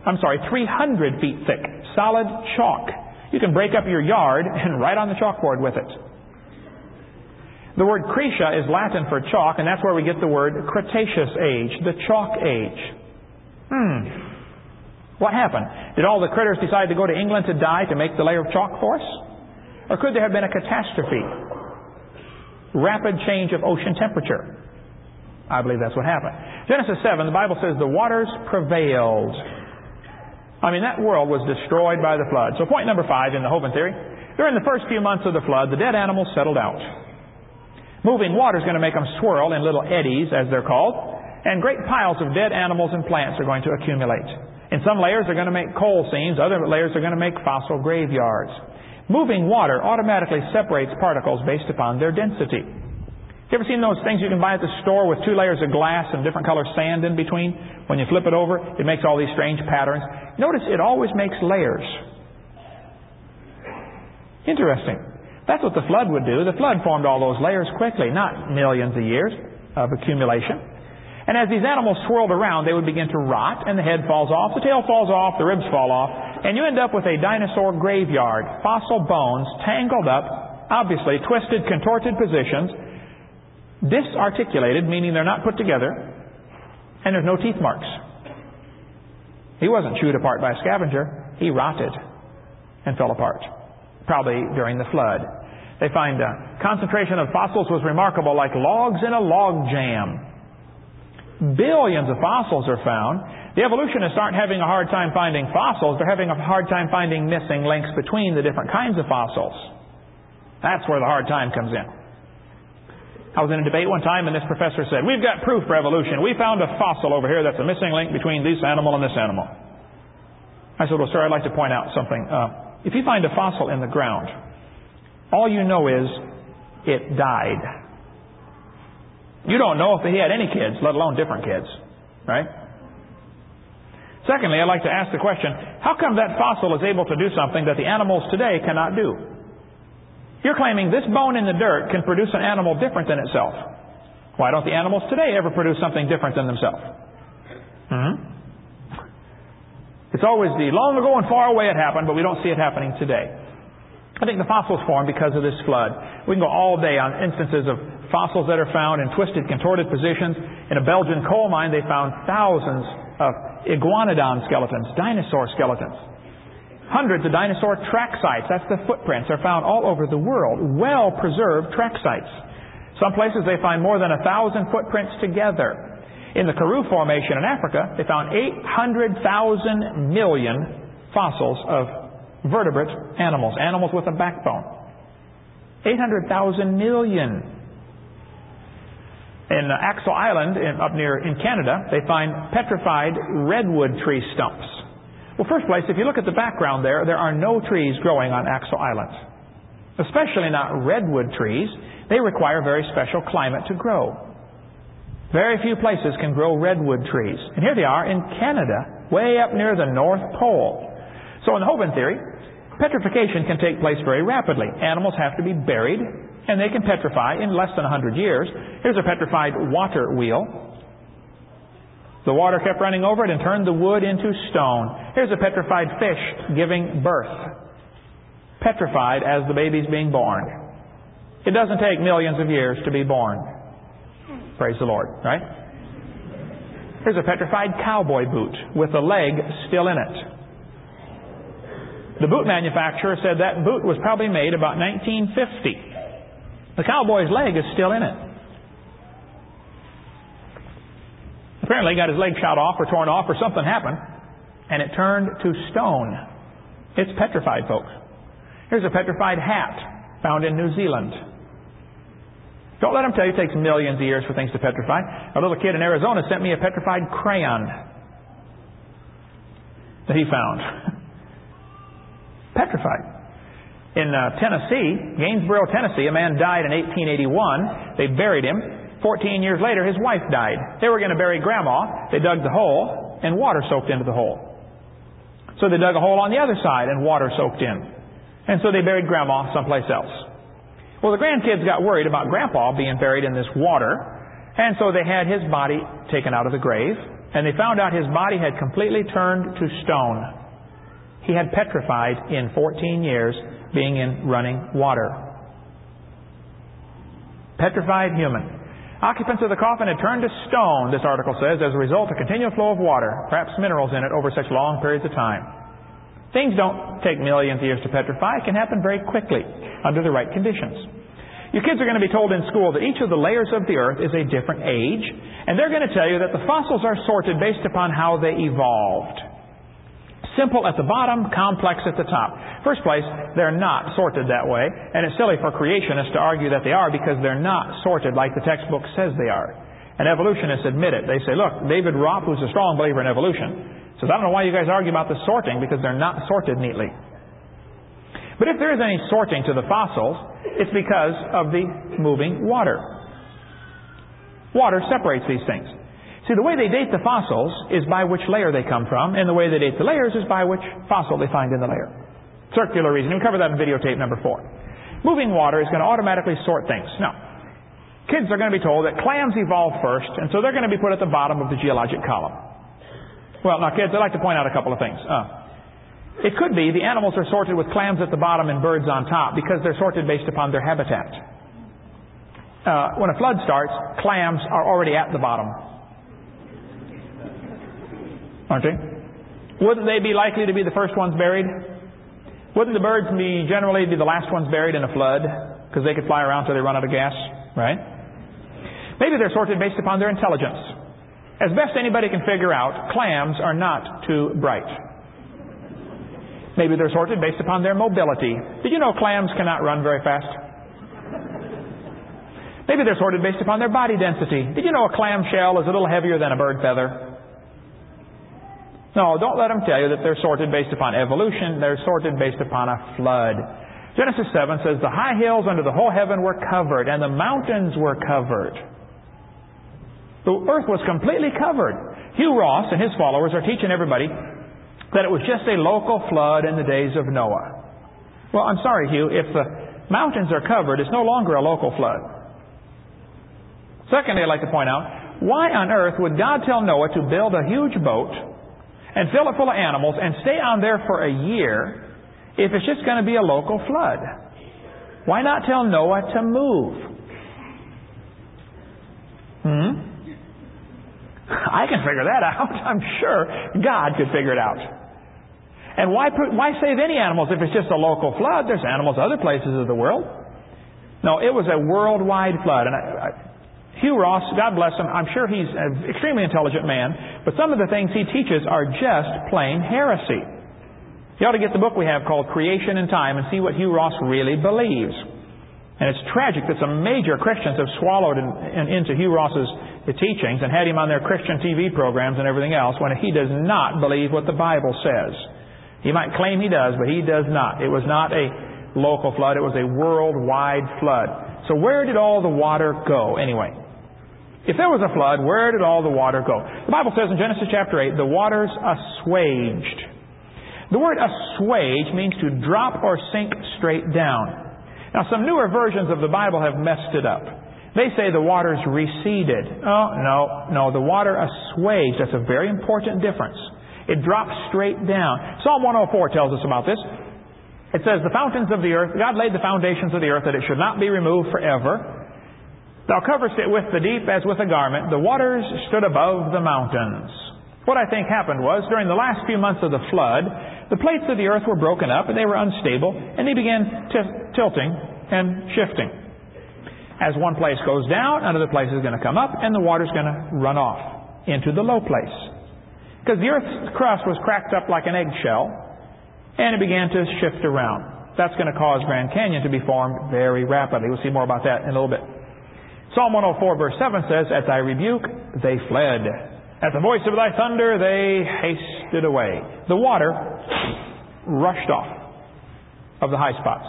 Solid chalk. You can break up your yard and write on the chalkboard with it. The word Cretia is Latin for chalk, and that's where we get the word Cretaceous age, the chalk age. What happened? Did all the critters decide to go to England to die to make the layer of chalk for us? Or could there have been a catastrophe? Rapid change of ocean temperature. I believe that's what happened. Genesis 7, the Bible says the waters prevailed. I mean, that world was destroyed by the flood. So point number 5 in the Hovind theory. During the first few months of the flood, the dead animals settled out. Moving water is going to make them swirl in little eddies, as they're called, and great piles of dead animals and plants are going to accumulate. In some layers, they're going to make coal seams. Other layers are going to make fossil graveyards. Moving water automatically separates particles based upon their density. You ever seen those things you can buy at the store with 2 layers of glass and different color sand in between? When you flip it over, it makes all these strange patterns. Notice it always makes layers. Interesting. That's what the flood would do. The flood formed all those layers quickly, not millions of years of accumulation. And as these animals swirled around, they would begin to rot, and the head falls off, the tail falls off, the ribs fall off, and you end up with a dinosaur graveyard. Fossil bones tangled up, obviously twisted, contorted positions, disarticulated, meaning they're not put together, and there's no teeth marks. He wasn't chewed apart by a scavenger. He rotted and fell apart, probably during the flood. They find concentration of fossils was remarkable, like logs in a log jam. billions of fossils are found. The evolutionists aren't having a hard time finding fossils. They're having a hard time finding missing links between the different kinds of fossils. That's where the hard time comes in. I was in a debate one time and this professor said, we've got proof for evolution. We found a fossil over here that's a missing link between this animal and this animal. I said, well, sir, I'd like to point out something. If you find a fossil in the ground, all you know is it died. You don't know if he had any kids, let alone different kids. Right? Secondly, I'd like to ask the question, how come that fossil is able to do something that the animals today cannot do? You're claiming this bone in the dirt can produce an animal different than itself. Why don't the animals today ever produce something different than themselves? It's always the long ago and far away it happened, but we don't see it happening today. I think the fossils formed because of this flood. We can go all day on instances of fossils that are found in twisted, contorted positions. In a Belgian coal mine, they found thousands of iguanodon skeletons, dinosaur skeletons. Hundreds of dinosaur track sites, that's the footprints, are found all over the world. Well-preserved track sites. Some places they find more than 1,000 footprints together. In the Karoo Formation in Africa, they found 800,000 million fossils of vertebrate animals, animals with a backbone. 800,000 million. In Axel Island, up near in Canada, they find petrified redwood tree stumps. Well, first place, if you look at the background there are no trees growing on Axel Island. Especially not redwood trees. They require very special climate to grow. Very few places can grow redwood trees. And here they are in Canada, way up near the North Pole. So in the Hovind theory, petrification can take place very rapidly. Animals have to be buried, and they can petrify in less than 100 years. Here's a petrified water wheel. The water kept running over it and turned the wood into stone. Here's a petrified fish giving birth. Petrified as the baby's being born. It doesn't take millions of years to be born. Praise the Lord, right? Here's a petrified cowboy boot with a leg still in it. The boot manufacturer said that boot was probably made about 1950. The cowboy's leg is still in it. Apparently he got his leg shot off or torn off or something happened, and it turned to stone. It's petrified, folks. Here's a petrified hat found in New Zealand. Don't let them tell you it takes millions of years for things to petrify. A little kid in Arizona sent me a petrified crayon that he found. Petrified. In Tennessee, Gainesboro, Tennessee, a man died in 1881. They buried him. 14 years later, his wife died. They were going to bury Grandma. They dug the hole, and water soaked into the hole. So they dug a hole on the other side, and water soaked in. And so they buried Grandma someplace else. Well, the grandkids got worried about Grandpa being buried in this water, and so they had his body taken out of the grave, and they found out his body had completely turned to stone. He had petrified in 14 years, being in running water. Petrified human. Occupants of the coffin had turned to stone, this article says, as a result of continual flow of water, perhaps minerals in it, over such long periods of time. Things don't take millions of years to petrify. It can happen very quickly under the right conditions. Your kids are going to be told in school that each of the layers of the earth is a different age, and they're going to tell you that the fossils are sorted based upon how they evolved. Simple at the bottom, complex at the top. First place, they're not sorted that way, and it's silly for creationists to argue that they are because they're not sorted like the textbook says they are. And evolutionists admit it. They say, look, David Ropp, who's a strong believer in evolution, says, I don't know why you guys argue about the sorting because they're not sorted neatly. But if there is any sorting to the fossils, it's because of the moving water. Water separates these things. See, the way they date the fossils is by which layer they come from, and the way they date the layers is by which fossil they find in the layer. Circular reasoning. We covered that in videotape number 4. Moving water is going to automatically sort things. Now, kids are going to be told that clams evolved first, and so they're going to be put at the bottom of the geologic column. Well, now, kids, I'd like to point out a couple of things. It could be the animals are sorted with clams at the bottom and birds on top because they're sorted based upon their habitat. When a flood starts, clams are already at the bottom. Aren't they? Wouldn't they be likely to be the first ones buried? Wouldn't the birds generally be the last ones buried in a flood because they could fly around till they run out of gas? Right? Maybe they're sorted based upon their intelligence. As best anybody can figure out, clams are not too bright. Maybe they're sorted based upon their mobility. Did you know clams cannot run very fast? Maybe they're sorted based upon their body density. Did you know a clam shell is a little heavier than a bird feather? No, don't let them tell you that they're sorted based upon evolution. They're sorted based upon a flood. Genesis 7 says, the high hills under the whole heaven were covered, and the mountains were covered. The earth was completely covered. Hugh Ross and his followers are teaching everybody that it was just a local flood in the days of Noah. Well, I'm sorry, Hugh, if the mountains are covered, it's no longer a local flood. Secondly, I'd like to point out, why on earth would God tell Noah to build a huge boat and fill it full of animals and stay on there for a year if it's just going to be a local flood? Why not tell Noah to move? I can figure that out. I'm sure God could figure it out. And why save any animals if it's just a local flood? There's animals other places of the world. No, it was a worldwide flood. And Hugh Ross, God bless him, I'm sure he's an extremely intelligent man, but some of the things he teaches are just plain heresy. You ought to get the book we have called Creation in Time and see what Hugh Ross really believes. And it's tragic that some major Christians have swallowed into Hugh Ross's teachings and had him on their Christian TV programs and everything else when he does not believe what the Bible says. He might claim he does, but he does not. It was not a local flood. It was a worldwide flood. So where did all the water go anyway? If there was a flood, where did all the water go? The Bible says in Genesis chapter 8, the waters assuaged. The word assuage means to drop or sink straight down. Now, some newer versions of the Bible have messed it up. They say the waters receded. Oh, no. The water assuaged. That's a very important difference. It drops straight down. Psalm 104 tells us about this. It says, the fountains of the earth, God laid the foundations of the earth that it should not be removed forever. Thou coverest it with the deep as with a garment. The waters stood above the mountains. What I think happened was, during the last few months of the flood, the plates of the earth were broken up and they were unstable, and they began tilting and shifting. As one place goes down, another place is going to come up, and the water's going to run off into the low place. Because the earth's crust was cracked up like an eggshell, and it began to shift around. That's going to cause Grand Canyon to be formed very rapidly. We'll see more about that in a little bit. Psalm 104 verse 7 says, at thy rebuke they fled. At the voice of thy thunder they hasted away. The water rushed off of the high spots.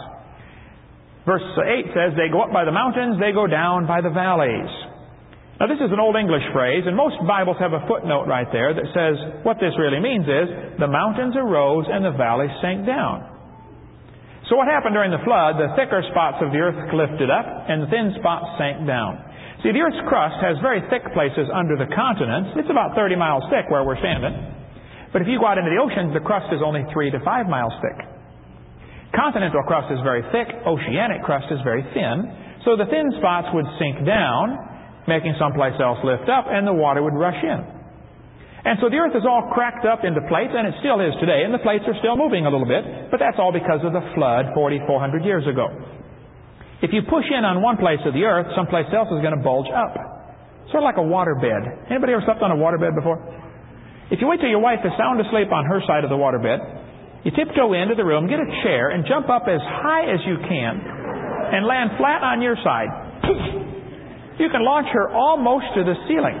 Verse 8 says, they go up by the mountains, they go down by the valleys. Now this is an old English phrase, and most Bibles have a footnote right there that says what this really means is, the mountains arose and the valleys sank down. So what happened during the flood, the thicker spots of the earth lifted up and the thin spots sank down. See, the earth's crust has very thick places under the continents. It's about 30 miles thick where we're standing. But if you go out into the ocean, the crust is only 3 to 5 miles thick. Continental crust is very thick. Oceanic crust is very thin. So the thin spots would sink down, making someplace else lift up, and the water would rush in. And so the earth is all cracked up into plates, and it still is today, and the plates are still moving a little bit, but that's all because of the flood 4,400 years ago. If you push in on one place of the earth, someplace else is going to bulge up. Sort of like a waterbed. Anybody ever slept on a waterbed before? If you wait till your wife is sound asleep on her side of the waterbed, you tiptoe into the room, get a chair, and jump up as high as you can, and land flat on your side. You can launch her almost to the ceiling.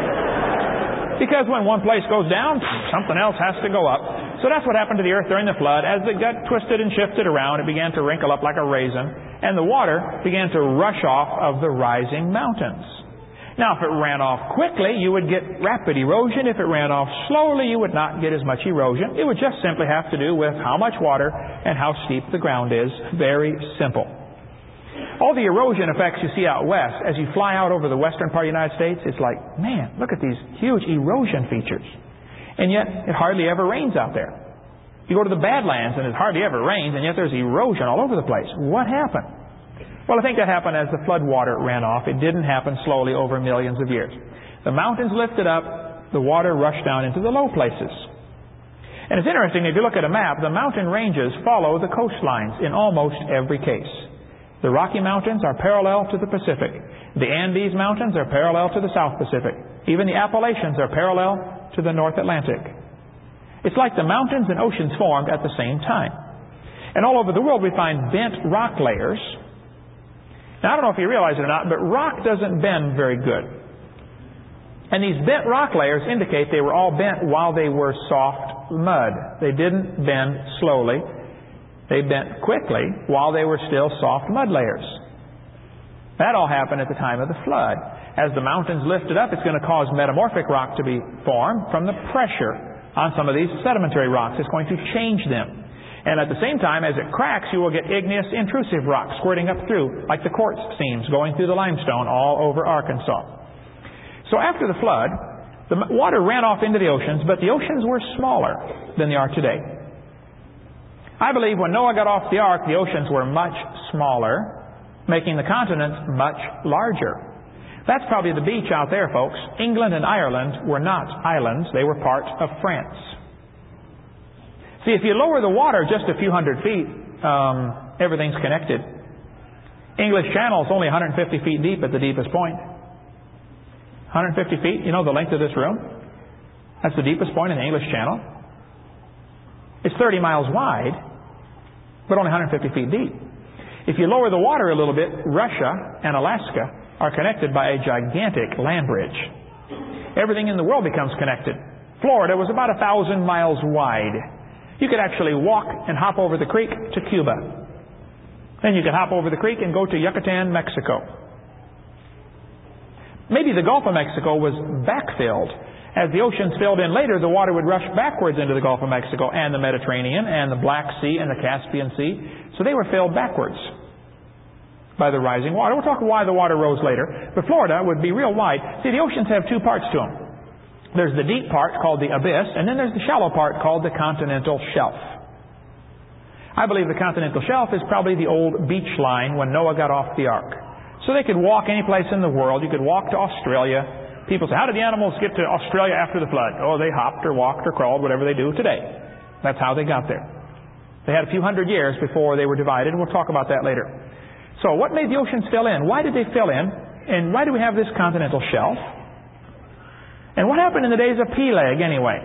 Because when one place goes down, something else has to go up. So that's what happened to the earth during the flood. As it got twisted and shifted around, it began to wrinkle up like a raisin, and the water began to rush off of the rising mountains. Now, if it ran off quickly, you would get rapid erosion. If it ran off slowly, you would not get as much erosion. It would just simply have to do with how much water and how steep the ground is. Very simple. All the erosion effects you see out west, as you fly out over the western part of the United States, it's like, man, look at these huge erosion features. And yet, it hardly ever rains out there. You go to the Badlands, and it hardly ever rains, and yet there's erosion all over the place. What happened? Well, I think that happened as the flood water ran off. It didn't happen slowly over millions of years. The mountains lifted up, the water rushed down into the low places. And it's interesting, if you look at a map, the mountain ranges follow the coastlines in almost every case. The Rocky Mountains are parallel to the Pacific. The Andes Mountains are parallel to the South Pacific. Even the Appalachians are parallel to the North Atlantic. It's like the mountains and oceans formed at the same time. And all over the world we find bent rock layers. Now, I don't know if you realize it or not, but rock doesn't bend very good. And these bent rock layers indicate they were all bent while they were soft mud. They didn't bend slowly. They bent quickly while they were still soft mud layers. That all happened at the time of the flood. As the mountains lifted up, it's going to cause metamorphic rock to be formed from the pressure on some of these sedimentary rocks. It's going to change them. And at the same time, as it cracks, you will get igneous intrusive rock squirting up through, like the quartz seams going through the limestone all over Arkansas. So after the flood, the water ran off into the oceans, but the oceans were smaller than they are today. I believe when Noah got off the ark, the oceans were much smaller, making the continents much larger. That's probably the beach out there, folks. England and Ireland were not islands. They were part of France. See, if you lower the water just a few hundred feet, everything's connected. English Channel is only 150 feet deep at the deepest point. 150 feet, you know the length of this room? That's the deepest point in the English Channel. It's 30 miles wide, but only 150 feet deep. If you lower the water a little bit, Russia and Alaska are connected by a gigantic land bridge. Everything in the world becomes connected. Florida was about 1,000 miles wide. You could actually walk and hop over the creek to Cuba. Then you could hop over the creek and go to Yucatan, Mexico. Maybe the Gulf of Mexico was backfilled. As the oceans filled in later, the water would rush backwards into the Gulf of Mexico and the Mediterranean and the Black Sea and the Caspian Sea. So they were filled backwards by the rising water. We'll talk why the water rose later. But Florida would be real wide. See, the oceans have two parts to them. There's the deep part called the abyss, and then there's the shallow part called the continental shelf. I believe the continental shelf is probably the old beach line when Noah got off the ark. So they could walk any place in the world. You could walk to Australia. People say, how did the animals get to Australia after the flood? Oh, they hopped or walked or crawled, whatever they do today. That's how they got there. They had a few hundred years before they were divided. We'll talk about that later. So what made the oceans fill in? Why did they fill in? And why do we have this continental shelf? And what happened in the days of Peleg anyway?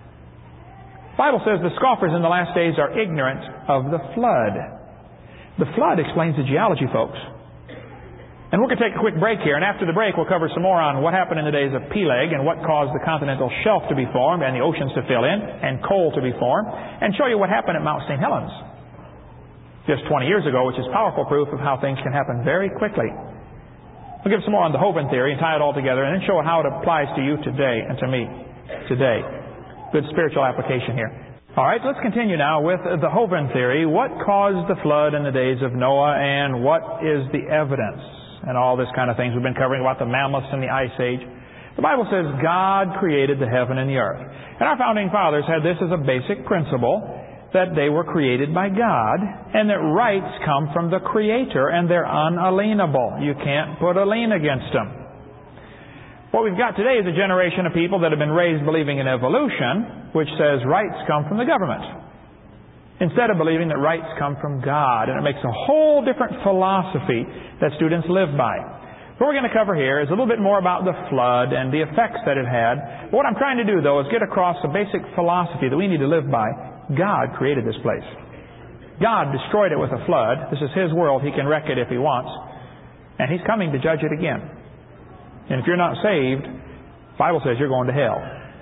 The Bible says the scoffers in the last days are ignorant of the flood. The flood explains the geology, folks. And we're going to take a quick break here, and after the break we'll cover some more on what happened in the days of Peleg and what caused the continental shelf to be formed and the oceans to fill in and coal to be formed, and show you what happened at Mount St. Helens just 20 years ago, which is powerful proof of how things can happen very quickly. We'll give some more on the Hovind theory and tie it all together and then show how it applies to you today and to me today. Good spiritual application here. All right, let's continue now with the Hovind theory. What caused the flood in the days of Noah and what is the evidence? And all this kind of things we've been covering about the mammoths and the Ice Age. The Bible says God created the heaven and the earth. And our founding fathers had this as a basic principle, that they were created by God and that rights come from the Creator and they're unalienable. You can't put a lien against them. What we've got today is a generation of people that have been raised believing in evolution, which says rights come from the government, instead of believing that rights come from God. And it makes a whole different philosophy that students live by. What we're going to cover here is a little bit more about the flood and the effects that it had. But what I'm trying to do, though, is get across a basic philosophy that we need to live by. God created this place. God destroyed it with a flood. This is His world. He can wreck it if He wants. And He's coming to judge it again. And if you're not saved, the Bible says you're going to hell.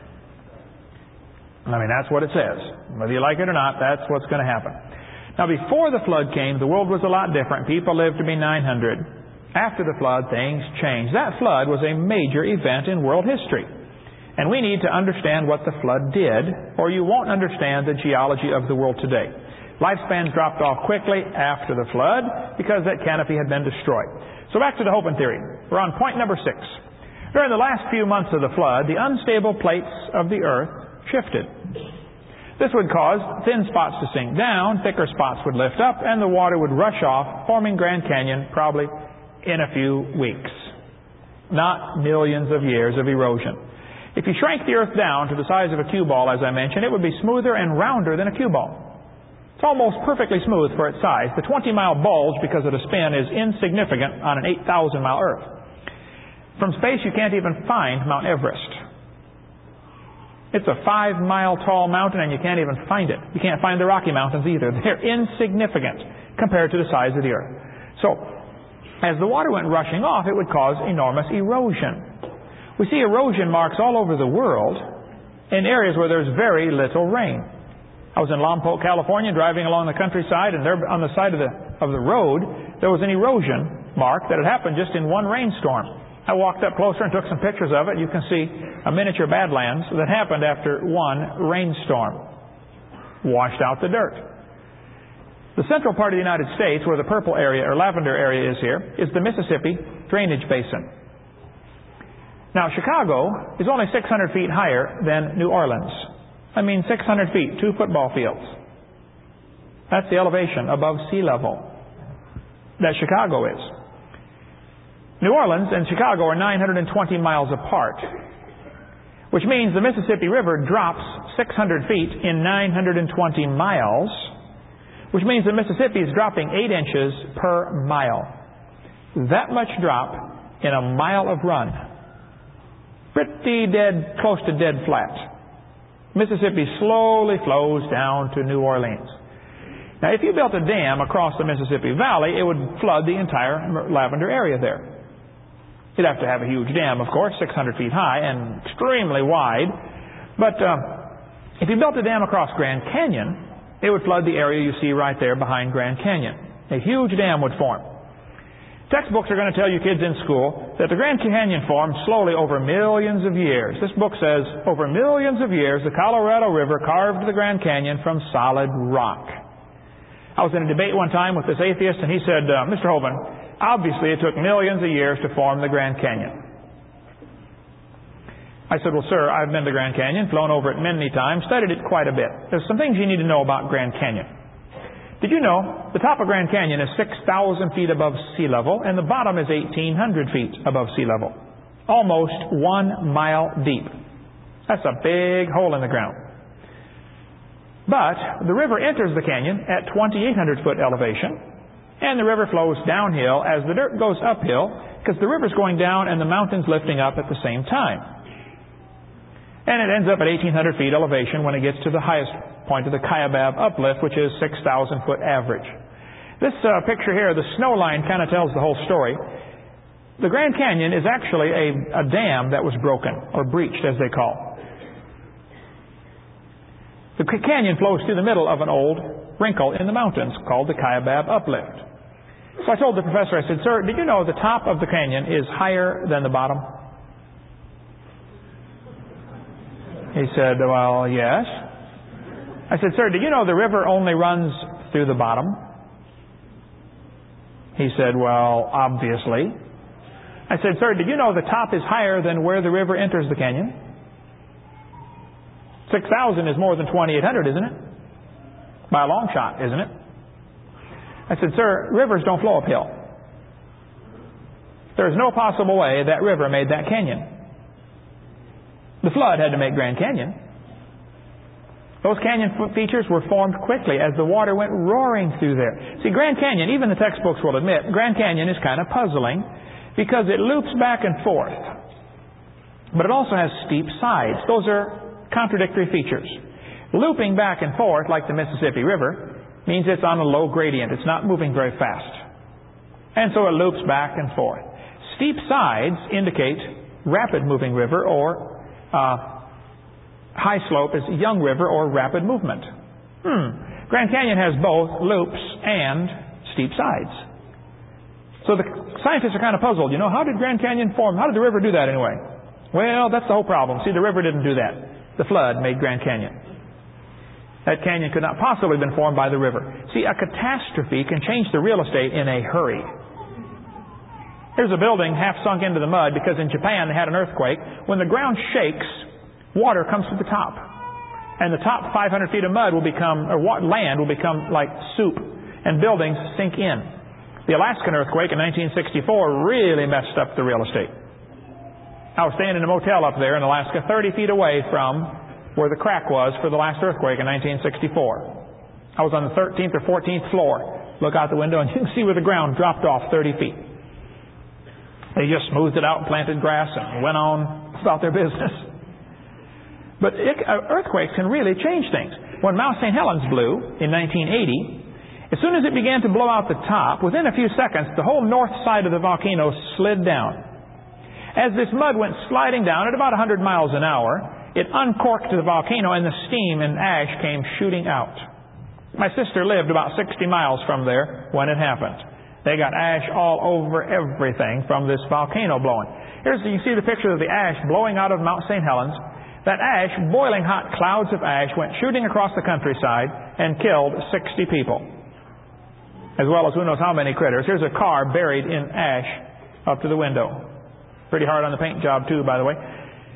I mean, that's what it says. Whether you like it or not, that's what's going to happen. Now, before the flood came, the world was a lot different. People lived to be 900. After the flood, things changed. That flood was a major event in world history. And we need to understand what the flood did, or you won't understand the geology of the world today. Lifespans dropped off quickly after the flood because that canopy had been destroyed. So back to the Hovind theory. We're on point number 6. During the last few months of the flood, the unstable plates of the earth shifted. This would cause thin spots to sink down, thicker spots would lift up, and the water would rush off, forming Grand Canyon probably in a few weeks. Not millions of years of erosion. If you shrank the earth down to the size of a cue ball, as I mentioned, it would be smoother and rounder than a cue ball. It's almost perfectly smooth for its size. The 20-mile bulge, because of the spin, is insignificant on an 8,000-mile Earth. From space, you can't even find Mount Everest. It's a 5-mile tall mountain, and you can't even find it. You can't find the Rocky Mountains either. They're insignificant compared to the size of the Earth. So, as the water went rushing off, it would cause enormous erosion. We see erosion marks all over the world in areas where there's very little rain. I was in Lompoc, California, driving along the countryside, and there on the side of the road, there was an erosion mark that had happened just in one rainstorm. I walked up closer and took some pictures of it. You can see a miniature Badlands that happened after one rainstorm. Washed out the dirt. The central part of the United States, where the purple area or lavender area is here, is the Mississippi drainage basin. Now, Chicago is only 600 feet higher than New Orleans. I mean 600 feet, 2 football fields. That's the elevation above sea level that Chicago is. New Orleans and Chicago are 920 miles apart, which means the Mississippi River drops 600 feet in 920 miles, which means the Mississippi is dropping 8 inches per mile. That much drop in a mile of run. Pretty dead, close to dead flat. Mississippi slowly flows down to New Orleans. Now, if you built a dam across the Mississippi Valley, it would flood the entire lavender area there. You'd have to have a huge dam, of course, 600 feet high and extremely wide. But if you built a dam across Grand Canyon, it would flood the area you see right there behind Grand Canyon. A huge dam would form. Textbooks are going to tell you kids in school that the Grand Canyon formed slowly over millions of years. This book says, over millions of years, the Colorado River carved the Grand Canyon from solid rock. I was in a debate one time with this atheist, and he said, Mr. Hovind, obviously it took millions of years to form the Grand Canyon. I said, well, sir, I've been to Grand Canyon, flown over it many times, studied it quite a bit. There's some things you need to know about Grand Canyon. Did you know the top of Grand Canyon is 6,000 feet above sea level, and the bottom is 1,800 feet above sea level? Almost 1 mile deep. That's a big hole in the ground. But the river enters the canyon at 2,800 foot elevation, and the river flows downhill as the dirt goes uphill, because the river's going down and the mountain's lifting up at the same time. And it ends up at 1,800 feet elevation when it gets to the highest point of the Kaibab uplift, which is 6,000 foot average. This picture here, the snow line, kind of tells the whole story. The Grand Canyon is actually a dam that was broken, or breached as they call. The canyon flows through the middle of an old wrinkle in the mountains called the Kaibab uplift. So I told the professor, I said, sir, did you know the top of the canyon is higher than the bottom? He said, well, yes. I said, sir, did you know the river only runs through the bottom? He said, well, obviously. I said, sir, did you know the top is higher than where the river enters the canyon? 6,000 is more than 2,800, isn't it? By a long shot, isn't it? I said, sir, rivers don't flow uphill. There's no possible way that river made that canyon. The flood had to make Grand Canyon. Those canyon features were formed quickly as the water went roaring through there. See, Grand Canyon, even the textbooks will admit, Grand Canyon is kind of puzzling because it loops back and forth. But it also has steep sides. Those are contradictory features. Looping back and forth, like the Mississippi River, means it's on a low gradient. It's not moving very fast. And so it loops back and forth. Steep sides indicate rapid moving river, or high slope is young river or rapid movement. Grand Canyon has both loops and steep sides. So the scientists are kind of puzzled. You know, how did Grand Canyon form? How did the river do that anyway? Well, that's the whole problem. See, the river didn't do that. The flood made Grand Canyon. That canyon could not possibly have been formed by the river. See, a catastrophe can change the real estate in a hurry. Here's a building half sunk into the mud because in Japan they had an earthquake. When the ground shakes, water comes to the top. And the top 500 feet of mud will become, or land will become like soup. And buildings sink in. The Alaskan earthquake in 1964 really messed up the real estate. I was staying in a motel up there in Alaska, 30 feet away from where the crack was for the last earthquake in 1964. I was on the 13th or 14th floor. Look out the window and you can see where the ground dropped off 30 feet. They just smoothed it out, planted grass, and went on about their business. But earthquakes can really change things. When Mount St. Helens blew in 1980, as soon as it began to blow out the top, within a few seconds, the whole north side of the volcano slid down. As this mud went sliding down at about 100 miles an hour, it uncorked the volcano and the steam and ash came shooting out. My sister lived about 60 miles from there when it happened. They got ash all over everything from this volcano blowing. You can see the picture of the ash blowing out of Mount St. Helens. That ash, boiling hot clouds of ash, went shooting across the countryside and killed 60 people, as well as who knows how many critters. Here's a car buried in ash up to the window. Pretty hard on the paint job too, by the way.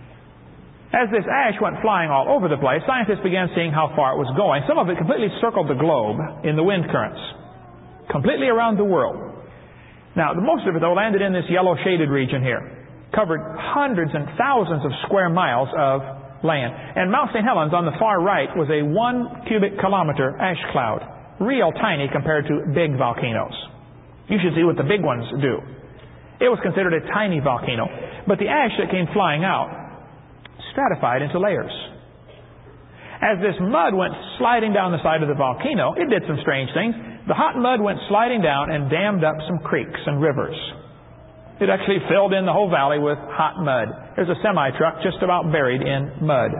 As this ash went flying all over the place, scientists began seeing how far it was going. Some of it completely circled the globe in the wind currents, completely around the world. Now, most of it, though, landed in this yellow shaded region here, covered hundreds and thousands of square miles of land. And Mount St. Helens on the far right was a 1 cubic kilometer ash cloud, real tiny compared to big volcanoes. You should see what the big ones do. It was considered a tiny volcano, but the ash that came flying out stratified into layers. As this mud went sliding down the side of the volcano, it did some strange things. The hot mud went sliding down and dammed up some creeks and rivers. It actually filled in the whole valley with hot mud. There's a semi-truck just about buried in mud.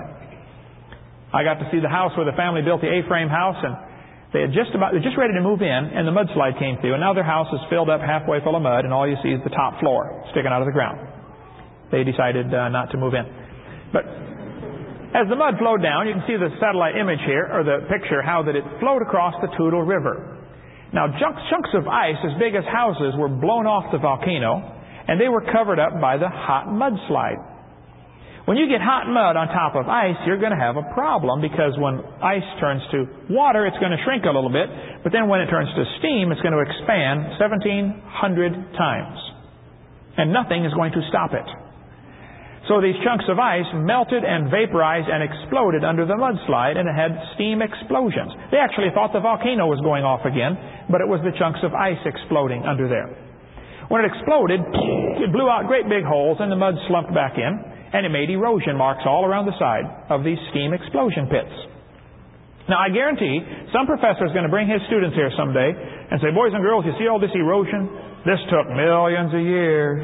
I got to see the house where the family built the A-frame house, and they're just ready to move in, and the mudslide came through, and now their house is filled up halfway full of mud, and all you see is the top floor sticking out of the ground. They decided not to move in. But as the mud flowed down, you can see the satellite image here, or the picture, how that it flowed across the Toutle River. Now, chunks of ice as big as houses were blown off the volcano, and they were covered up by the hot mudslide. When you get hot mud on top of ice, you're going to have a problem, because when ice turns to water, it's going to shrink a little bit, but then when it turns to steam, it's going to expand 1,700 times. And nothing is going to stop it. So these chunks of ice melted and vaporized and exploded under the mudslide, and it had steam explosions. They actually thought the volcano was going off again, but it was the chunks of ice exploding under there. When it exploded, it blew out great big holes, and the mud slumped back in, and it made erosion marks all around the side of these steam explosion pits. Now, I guarantee some professor is going to bring his students here someday and say, boys and girls, you see all this erosion? This took millions of years.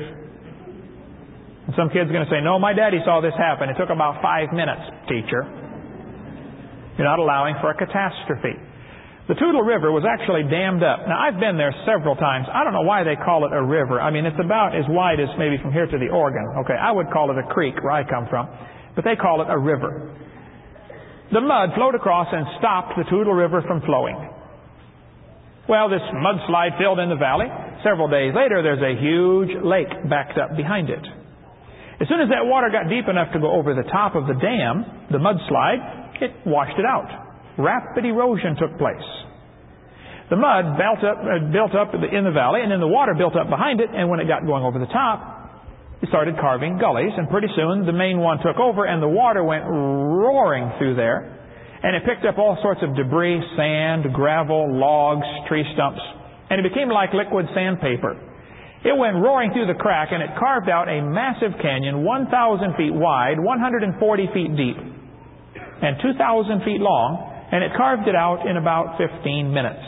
And some kid's going to say, no, my daddy saw this happen. It took about 5 minutes, teacher. You're not allowing for a catastrophe. The Toutle River was actually dammed up. Now, I've been there several times. I don't know why they call it a river. I mean, it's about as wide as maybe from here to the Oregon. Okay, I would call it a creek where I come from, but they call it a river. The mud flowed across and stopped the Toutle River from flowing. Well, this mudslide filled in the valley. Several days later, there's a huge lake backed up behind it. As soon as that water got deep enough to go over the top of the dam, the mudslide, it washed it out. Rapid erosion took place. The mud built up in the valley, and then the water built up behind it, and when it got going over the top, it started carving gullies, and pretty soon the main one took over, and the water went roaring through there, and it picked up all sorts of debris, sand, gravel, logs, tree stumps, and it became like liquid sandpaper. It went roaring through the crack, and it carved out a massive canyon, 1,000 feet wide, 140 feet deep, and 2,000 feet long, and it carved it out in about 15 minutes.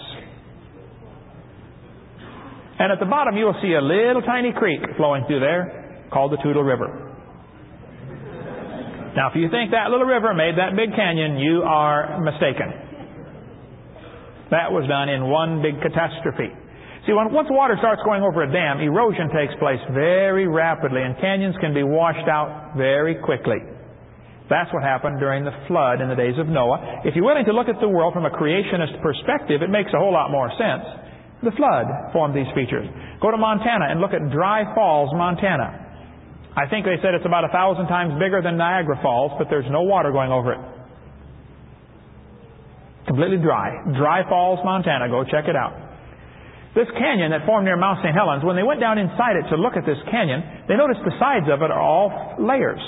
And at the bottom you will see a little tiny creek flowing through there called the Toutle River. Now, if you think that little river made that big canyon, you are mistaken. That was done in one big catastrophe. See, once water starts going over a dam, erosion takes place very rapidly, and canyons can be washed out very quickly. That's what happened during the flood in the days of Noah. If you're willing to look at the world from a creationist perspective, it makes a whole lot more sense. The flood formed these features. Go to Montana and look at Dry Falls, Montana. I think they said it's about 1,000 times bigger than Niagara Falls, but there's no water going over it. Completely dry. Dry Falls, Montana. Go check it out. This canyon that formed near Mount St. Helens, when they went down inside it to look at this canyon, they noticed the sides of it are all layers,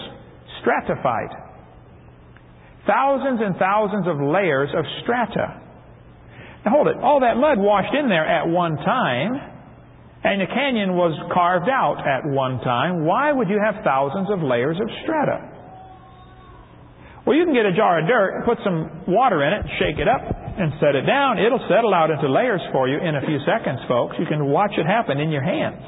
stratified. Thousands and thousands of layers of strata. Now hold it. All that mud washed in there at one time, and the canyon was carved out at one time. Why would you have thousands of layers of strata? Well, you can get a jar of dirt, put some water in it, shake it up, and set it down. It'll settle out into layers for you in a few seconds, folks. You can watch it happen in your hands.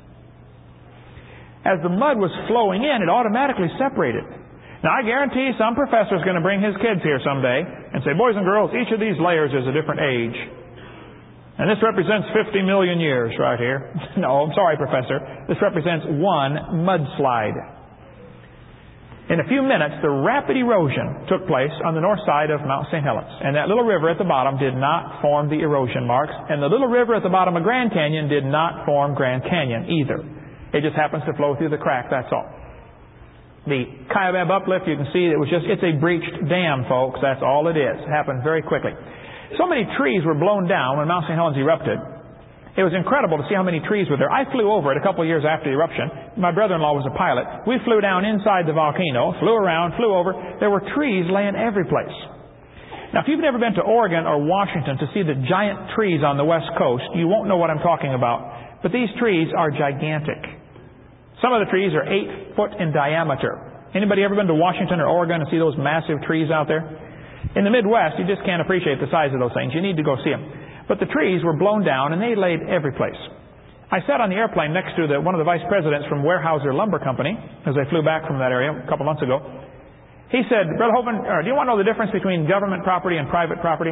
As the mud was flowing in, it automatically separated. Now, I guarantee some professor is going to bring his kids here someday and say, boys and girls, each of these layers is a different age. And this represents 50 million years right here. No, I'm sorry, Professor. This represents one mudslide. In a few minutes, the rapid erosion took place on the north side of Mount St. Helens. And that little river at the bottom did not form the erosion marks. And the little river at the bottom of Grand Canyon did not form Grand Canyon either. It just happens to flow through the crack, that's all. The Kaibab uplift, you can see it's a breached dam, folks. That's all it is. It happened very quickly. So many trees were blown down when Mount St. Helens erupted. It was incredible to see how many trees were there. I flew over it a couple of years after the eruption. My brother-in-law was a pilot. We flew down inside the volcano, flew around, flew over. There were trees laying every place. Now, if you've never been to Oregon or Washington to see the giant trees on the west coast, you won't know what I'm talking about. But these trees are gigantic. Some of the trees are 8 foot in diameter. Anybody ever been to Washington or Oregon and see those massive trees out there? In the Midwest, you just can't appreciate the size of those things. You need to go see them. But the trees were blown down and they laid every place. I sat on the airplane next to one of the vice presidents from Weyerhaeuser Lumber Company as I flew back from that area a couple months ago. He said, Brother Hovind, do you want to know the difference between government property and private property?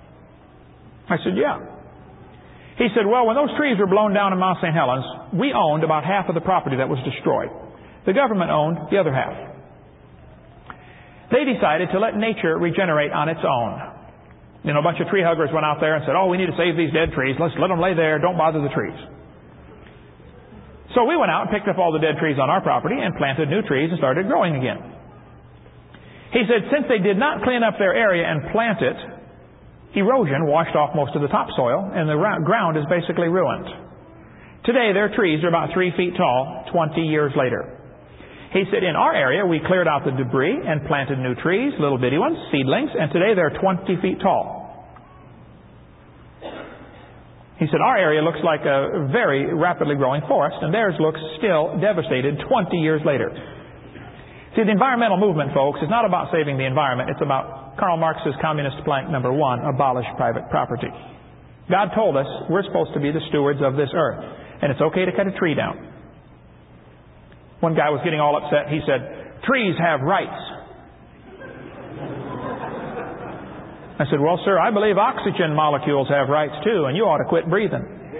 I said, yeah. He said, well, when those trees were blown down in Mount St. Helens, we owned about half of the property that was destroyed. The government owned the other half. They decided to let nature regenerate on its own. A bunch of tree huggers went out there and said, oh, we need to save these dead trees. Let's let them lay there. Don't bother the trees. So we went out and picked up all the dead trees on our property and planted new trees and started growing again. He said, since they did not clean up their area and plant it, erosion washed off most of the topsoil, and the ground is basically ruined. Today, their trees are about 3 feet tall 20 years later. He said, in our area, we cleared out the debris and planted new trees, little bitty ones, seedlings, and today they're 20 feet tall. He said, our area looks like a very rapidly growing forest, and theirs looks still devastated 20 years later. See, the environmental movement, folks, is not about saving the environment. It's about Karl Marx's communist plank number 1, abolish private property. God told us we're supposed to be the stewards of this earth, and it's okay to cut a tree down. One guy was getting all upset. He said, trees have rights. I said, well, sir, I believe oxygen molecules have rights too, and you ought to quit breathing.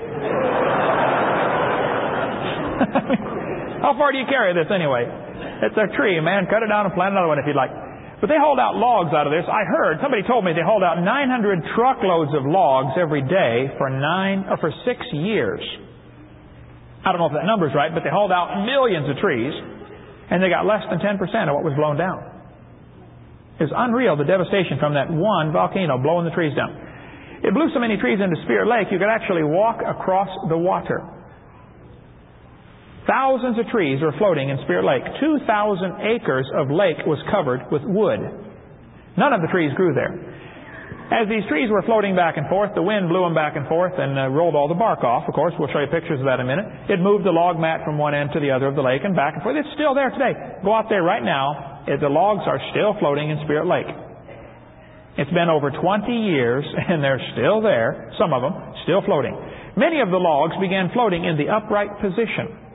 How far do you carry this anyway? It's a tree, man. Cut it down and plant another one if you'd like. But they hauled out logs out of this. I heard, somebody told me they hauled out 900 truckloads of logs every day for 6 years. I don't know if that number's right, but they hauled out millions of trees, and they got less than 10% of what was blown down. It was unreal, the devastation from that one volcano blowing the trees down. It blew so many trees into Spirit Lake, you could actually walk across the water. Thousands of trees were floating in Spirit Lake. 2,000 acres of lake was covered with wood. None of the trees grew there. As these trees were floating back and forth, the wind blew them back and forth and rolled all the bark off. Of course, we'll show you pictures of that in a minute. It moved the log mat from one end to the other of the lake and back and forth. It's still there today. Go out there right now. The logs are still floating in Spirit Lake. It's been over 20 years, and they're still there, some of them, still floating. Many of the logs began floating in the upright position.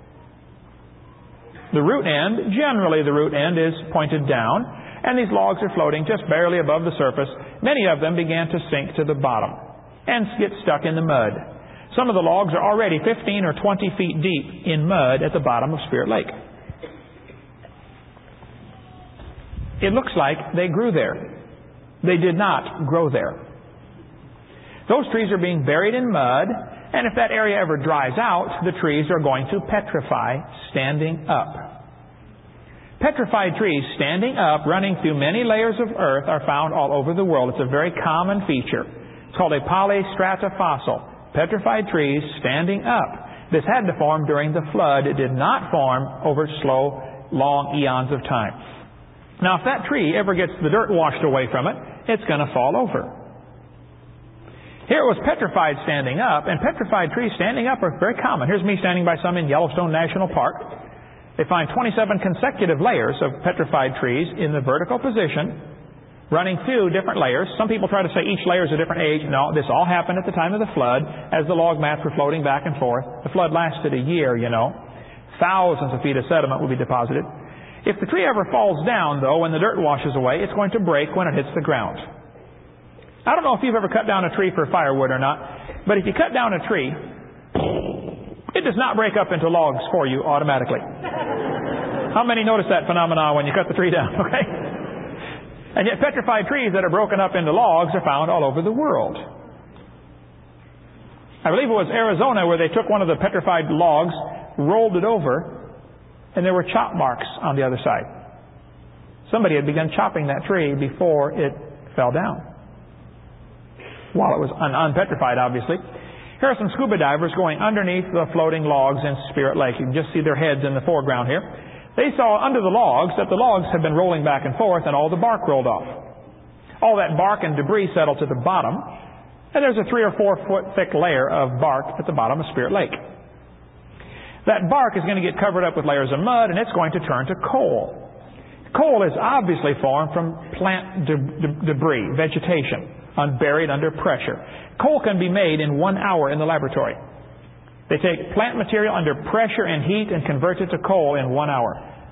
Generally the root end is pointed down, and these logs are floating just barely above the surface. Many of them began to sink to the bottom and get stuck in the mud. Some of the logs are already 15 or 20 feet deep in mud at the bottom of Spirit Lake. It looks like they grew there. They did not grow there. Those trees are being buried in mud, and if that area ever dries out, the trees are going to petrify standing up. Petrified trees standing up, running through many layers of earth, are found all over the world. It's a very common feature. It's called a polystrata fossil. Petrified trees standing up. This had to form during the flood. It did not form over slow, long eons of time. Now, if that tree ever gets the dirt washed away from it, it's going to fall over. Here it was petrified standing up, and petrified trees standing up are very common. Here's me standing by some in Yellowstone National Park. They find 27 consecutive layers of petrified trees in the vertical position, running through different layers. Some people try to say each layer is a different age. No, this all happened at the time of the flood as the log mats were floating back and forth. The flood lasted a year, you know. Thousands of feet of sediment will be deposited. If the tree ever falls down, though, when the dirt washes away, it's going to break when it hits the ground. I don't know if you've ever cut down a tree for firewood or not, but if you cut down a tree, it does not break up into logs for you automatically. How many notice that phenomenon when you cut the tree down, okay? And yet petrified trees that are broken up into logs are found all over the world. I believe it was Arizona where they took one of the petrified logs, rolled it over, and there were chop marks on the other side. Somebody had begun chopping that tree before it fell down. While it was unpetrified, obviously. Here are some scuba divers going underneath the floating logs in Spirit Lake. You can just see their heads in the foreground here. They saw under the logs that the logs had been rolling back and forth and all the bark rolled off. All that bark and debris settled to the bottom, and there's a 3 or 4 foot thick layer of bark at the bottom of Spirit Lake. That bark is going to get covered up with layers of mud, and it's going to turn to coal. Coal is obviously formed from plant debris, vegetation, buried under pressure. Coal can be made in 1 hour in the laboratory. They take plant material under pressure and heat and convert it to coal in 1 hour.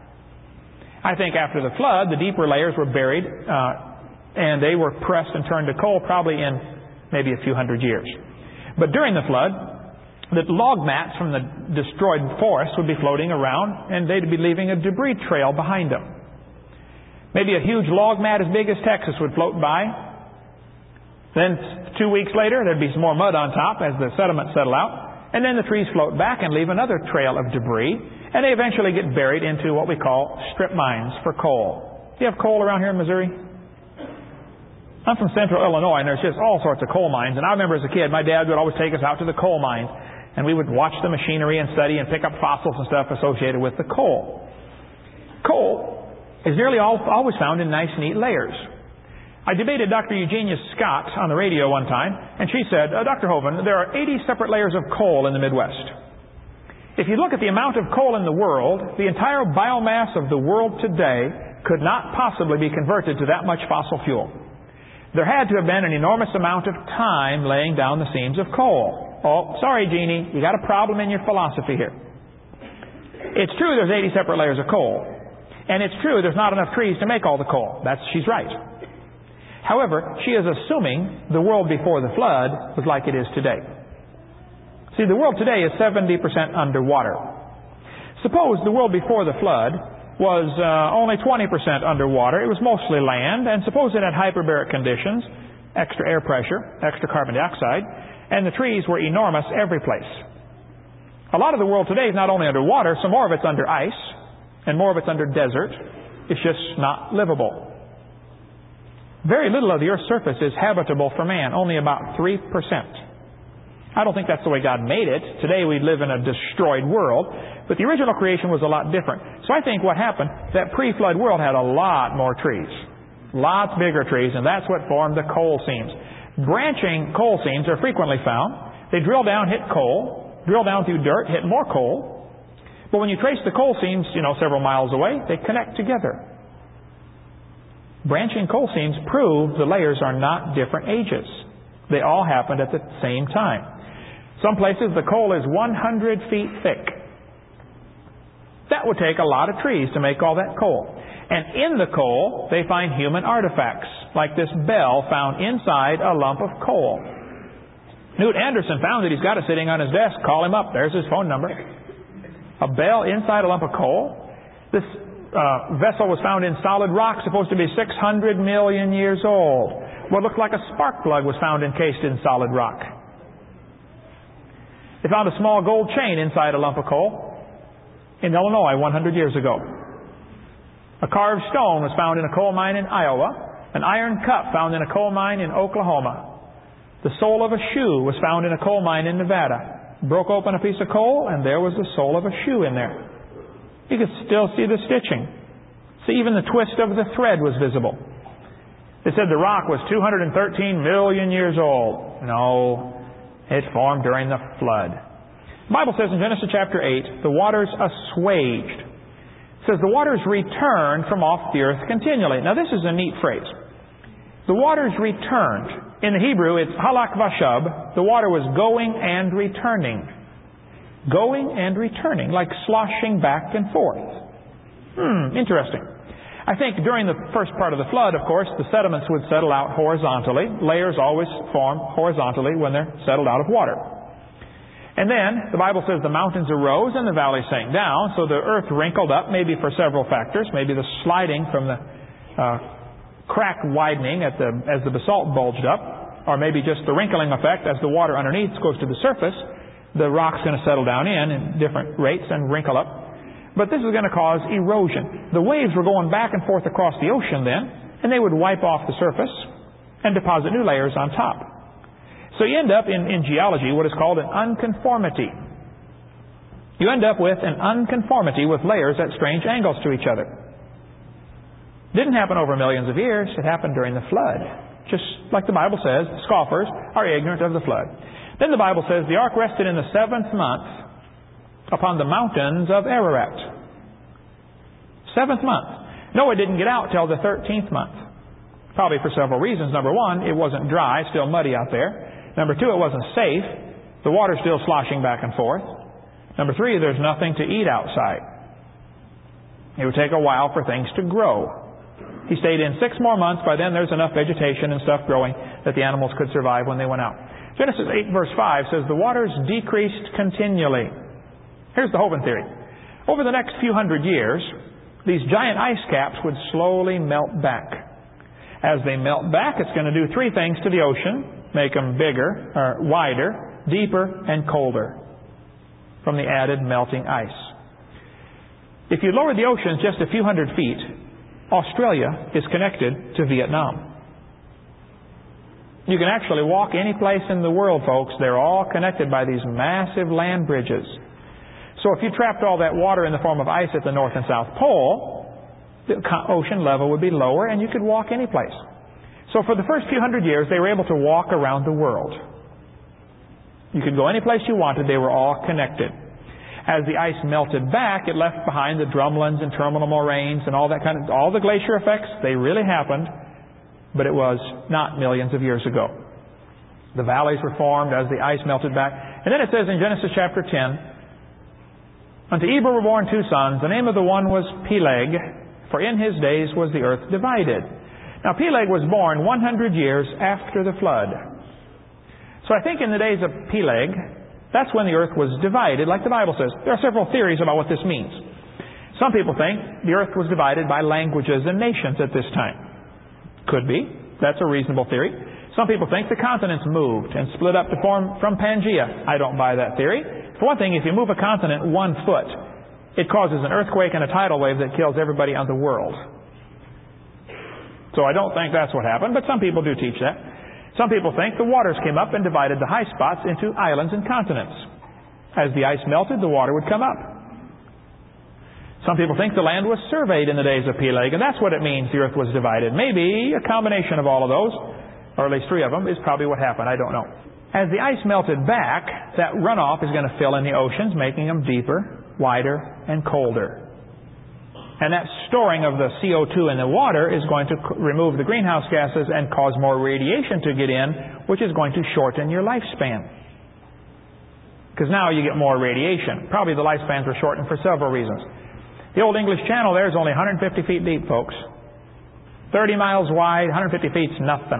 I think after the flood, the deeper layers were buried and they were pressed and turned to coal probably in maybe a few hundred years. But during the flood, the log mats from the destroyed forest would be floating around and they'd be leaving a debris trail behind them. Maybe a huge log mat as big as Texas would float by. Then 2 weeks later, there'd be some more mud on top as the sediment settle out. And then the trees float back and leave another trail of debris. And they eventually get buried into what we call strip mines for coal. Do you have coal around here in Missouri? I'm from central Illinois, and there's just all sorts of coal mines. And I remember as a kid, my dad would always take us out to the coal mines. And we would watch the machinery and study and pick up fossils and stuff associated with the coal. Coal is nearly always found in nice, neat layers. I debated Dr. Eugenia Scott on the radio one time, and she said, Dr. Hovind, there are 80 separate layers of coal in the Midwest. If you look at the amount of coal in the world, the entire biomass of the world today could not possibly be converted to that much fossil fuel. There had to have been an enormous amount of time laying down the seams of coal. Oh, sorry, Jeannie, you got a problem in your philosophy here. It's true there's 80 separate layers of coal, and it's true there's not enough trees to make all the coal. She's right. However, she is assuming the world before the flood was like it is today. See, the world today is 70% underwater. Suppose the world before the flood was only 20% underwater. It was mostly land, and suppose it had hyperbaric conditions, extra air pressure, extra carbon dioxide, and the trees were enormous every place. A lot of the world today is not only underwater, some more of it's under ice, and more of it's under desert. It's just not livable. Very little of the earth's surface is habitable for man, only about 3%. I don't think that's the way God made it. Today we live in a destroyed world, but the original creation was a lot different. So I think what happened, that pre-flood world had a lot more trees. Lots bigger trees, and that's what formed the coal seams. Branching coal seams are frequently found. They drill down, hit coal, drill down through dirt, hit more coal. But when you trace the coal seams, several miles away, they connect together. Branching coal seams prove the layers are not different ages. They all happened at the same time. Some places the coal is 100 feet thick. That would take a lot of trees to make all that coal. And in the coal, they find human artifacts, like this bell found inside a lump of coal. Newt Anderson found it. He's got it sitting on his desk. Call him up. There's his phone number. A bell inside a lump of coal. This vessel was found in solid rock, supposed to be 600 million years old. What looked like a spark plug was found encased in solid rock. They found a small gold chain inside a lump of coal in Illinois 100 years ago. A carved stone was found in a coal mine in Iowa. An iron cup found in a coal mine in Oklahoma. The sole of a shoe was found in a coal mine in Nevada. Broke open a piece of coal, and there was the sole of a shoe in there. You could still see the stitching. See, even the twist of the thread was visible. They said the rock was 213 million years old. No, it formed during the flood. The Bible says in Genesis chapter 8, the waters assuaged. It says the waters returned from off the earth continually. Now this is a neat phrase. The waters returned. In the Hebrew, it's halak vashab. The water was going and returning. Going and returning, like sloshing back and forth. Interesting. I think during the first part of the flood, of course, the sediments would settle out horizontally. Layers always form horizontally when they're settled out of water. And then, the Bible says the mountains arose and the valleys sank down, so the earth wrinkled up, maybe for several factors. Maybe the sliding from the crack widening as the basalt bulged up, or maybe just the wrinkling effect as the water underneath goes to the surface. The rock's going to settle down in different rates and wrinkle up. But this is going to cause erosion. The waves were going back and forth across the ocean then, and they would wipe off the surface and deposit new layers on top. So you end up in geology what is called an unconformity. You end up with an unconformity with layers at strange angles to each other. Didn't happen over millions of years. It happened during the flood. Just like the Bible says, scoffers are ignorant of the flood. Then the Bible says the ark rested in the 7th month upon the mountains of Ararat. 7th month. Noah didn't get out till the 13th month. Probably for several reasons. Number one, it wasn't dry, still muddy out there. Number two, it wasn't safe. The water's still sloshing back and forth. Number three, there's nothing to eat outside. It would take a while for things to grow. He stayed in 6 more months. By then there's enough vegetation and stuff growing that the animals could survive when they went out. Genesis 8 verse 5 says, the waters decreased continually. Here's the Hovind theory. Over the next few hundred years, these giant ice caps would slowly melt back. As they melt back, it's going to do 3 things to the ocean. Make them bigger, or wider, deeper, and colder from the added melting ice. If you lower the oceans just a few hundred feet, Australia is connected to Vietnam. You can actually walk any place in the world, folks. They're all connected by these massive land bridges. So if you trapped all that water in the form of ice at the North and South Pole, the ocean level would be lower and you could walk any place. So for the first few hundred years, they were able to walk around the world. You could go any place you wanted. They were all connected. As the ice melted back, it left behind the drumlins and terminal moraines and all that all the glacier effects. They really happened, but it was not millions of years ago. The valleys were formed as the ice melted back. And then it says in Genesis chapter 10, unto Eber were born 2 sons. The name of the one was Peleg, for in his days was the earth divided. Now Peleg was born 100 years after the flood. So I think in the days of Peleg, that's when the earth was divided, like the Bible says. There are several theories about what this means. Some people think the earth was divided by languages and nations at this time. Could be. That's a reasonable theory. Some people think the continents moved and split up to form from Pangea. I don't buy that theory. For one thing, if you move a continent 1 foot, it causes an earthquake and a tidal wave that kills everybody on the world. So I don't think that's what happened, but some people do teach that. Some people think the waters came up and divided the high spots into islands and continents. As the ice melted, the water would come up. Some people think the land was surveyed in the days of Peleg, and that's what it means the earth was divided. Maybe a combination of all of those, or at least 3 of them, is probably what happened. I don't know. As the ice melted back, that runoff is going to fill in the oceans, making them deeper, wider, and colder. And that storing of the CO2 in the water is going to remove the greenhouse gases and cause more radiation to get in, which is going to shorten your lifespan. Because now you get more radiation. Probably the lifespans were shortened for several reasons. The old English Channel there is only 150 feet deep, folks. 30 miles wide, 150 feet is nothing.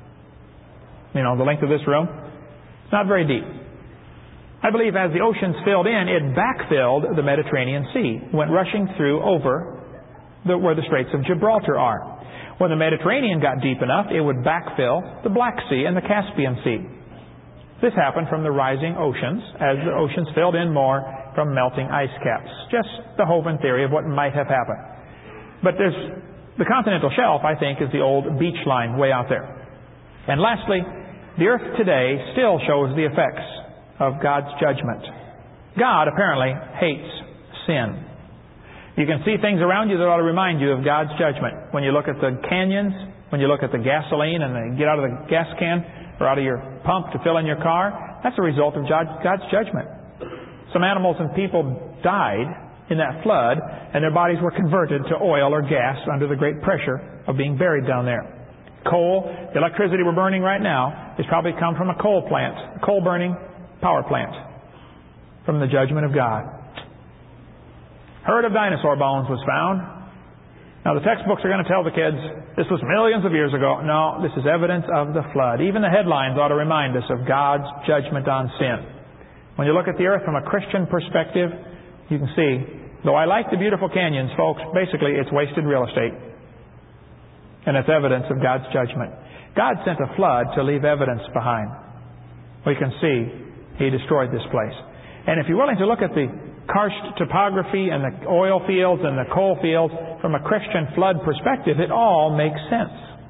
You know, the length of this room. It's not very deep. I believe as the oceans filled in, it backfilled the Mediterranean Sea. Went rushing through over where the Straits of Gibraltar are. When the Mediterranean got deep enough, it would backfill the Black Sea and the Caspian Sea. This happened from the rising oceans as the oceans filled in more from melting ice caps. Just the Hovind theory of what might have happened. But the continental shelf, I think, is the old beach line way out there. And lastly, the earth today still shows the effects of God's judgment. God apparently hates sin. You can see things around you that ought to remind you of God's judgment. When you look at the canyons, when you look at the gasoline and they get out of the gas can or out of your pump to fill in your car, that's a result of God's judgment. Some animals and people died in that flood, and their bodies were converted to oil or gas under the great pressure of being buried down there. Coal, the electricity we're burning right now, has probably come from a coal plant, a coal-burning power plant, from the judgment of God. Herd of dinosaur bones was found. Now the textbooks are going to tell the kids, this was millions of years ago. No, this is evidence of the flood. Even the headlines ought to remind us of God's judgment on sin. When you look at the earth from a Christian perspective, you can see, though I like the beautiful canyons, folks, basically it's wasted real estate. And it's evidence of God's judgment. God sent a flood to leave evidence behind. We can see He destroyed this place. And if you're willing to look at the karst topography and the oil fields and the coal fields from a Christian flood perspective, it all makes sense.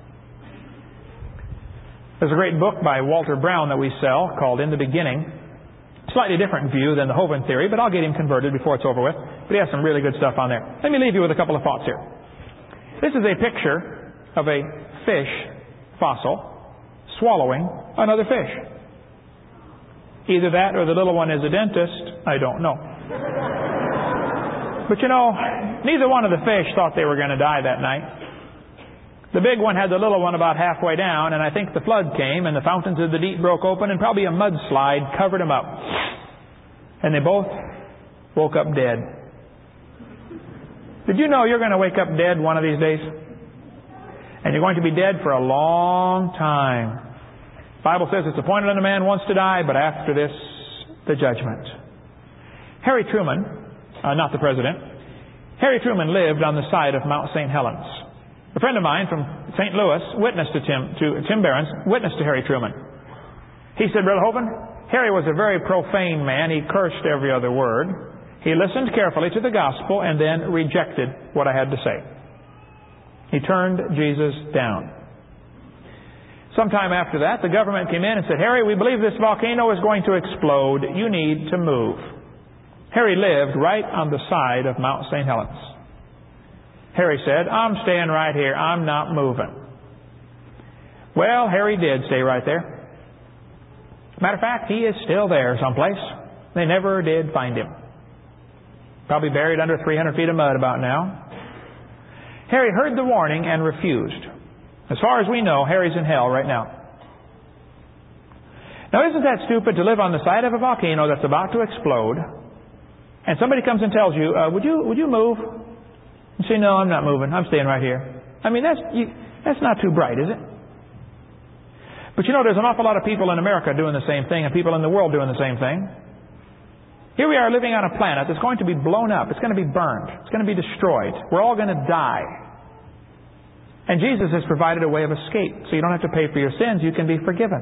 There's a great book by Walter Brown that we sell called In the Beginning. Slightly different view than the Hovind theory, but I'll get him converted before it's over with. But he has some really good stuff on there. Let me leave you with a couple of thoughts here. This is a picture of a fish fossil swallowing another fish. Either that or the little one is a dentist. I don't know. But you know, neither one of the fish thought they were going to die that night. The big one had the little one about halfway down, and I think the flood came, and the fountains of the deep broke open, and probably a mudslide covered them up. And they both woke up dead. Did you know you're going to wake up dead one of these days? And you're going to be dead for a long time. The Bible says it's appointed unto man once to die, but after this, the judgment. Harry Truman, not the president, Harry Truman lived on the side of Mount St. Helens. A friend of mine from St. Louis witnessed to Tim Behrens, witnessed to Harry Truman. He said, Brother Hovind, Harry was a very profane man. He cursed every other word. He listened carefully to the gospel and then rejected what I had to say. He turned Jesus down. Sometime after that, the government came in and said, Harry, we believe this volcano is going to explode. You need to move. Harry lived right on the side of Mount St. Helens. Harry said, I'm staying right here. I'm not moving. Well, Harry did stay right there. Matter of fact, he is still there someplace. They never did find him. Probably buried under 300 feet of mud about now. Harry heard the warning and refused. As far as we know, Harry's in hell right now. Now, isn't that stupid to live on the side of a volcano that's about to explode, and somebody comes and tells you, would you move? You say, no, I'm not moving. I'm staying right here. I mean, that's not too bright, is it? But you know, there's an awful lot of people in America doing the same thing, and people in the world doing the same thing. Here we are living on a planet that's going to be blown up. It's going to be burned. It's going to be destroyed. We're all going to die. And Jesus has provided a way of escape. So you don't have to pay for your sins. You can be forgiven.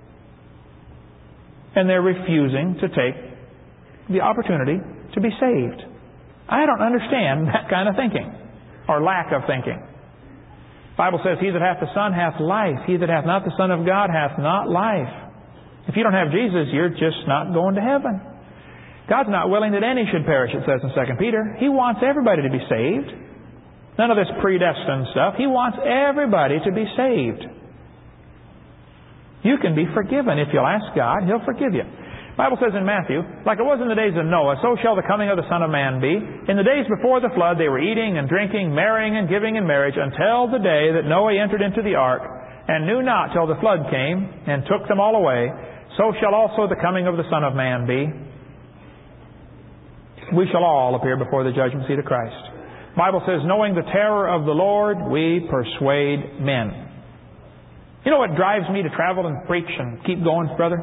And they're refusing to take the opportunity to be saved. I don't understand that kind of thinking, or lack of thinking. The Bible says, He that hath the Son hath life. He that hath not the Son of God hath not life. If you don't have Jesus, you're just not going to heaven. God's not willing that any should perish, it says in 2 Peter. He wants everybody to be saved. None of this predestined stuff. He wants everybody to be saved. You can be forgiven. If you'll ask God, He'll forgive you. The Bible says in Matthew, like it was in the days of Noah, so shall the coming of the Son of Man be. In the days before the flood, they were eating and drinking, marrying and giving in marriage, until the day that Noah entered into the ark, and knew not till the flood came, and took them all away. So shall also the coming of the Son of Man be. We shall all appear before the judgment seat of Christ. The Bible says, knowing the terror of the Lord, we persuade men. You know what drives me to travel and preach and keep going, brother?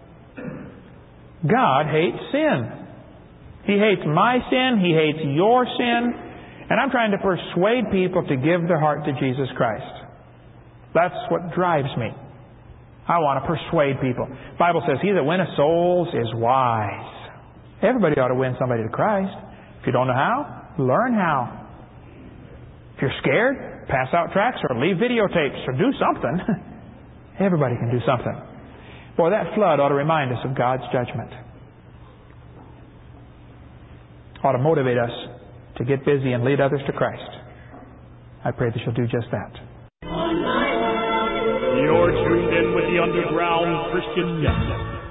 God hates sin. He hates my sin. He hates your sin. And I'm trying to persuade people to give their heart to Jesus Christ. That's what drives me. I want to persuade people. The Bible says, He that winneth souls is wise. Everybody ought to win somebody to Christ. If you don't know how, learn how. If you're scared, pass out tracts or leave videotapes or do something. Everybody can do something. Boy, that flood ought to remind us of God's judgment. Ought to motivate us to get busy and lead others to Christ. I pray that you'll do just that. You're tuned in with the Underground Christian Network.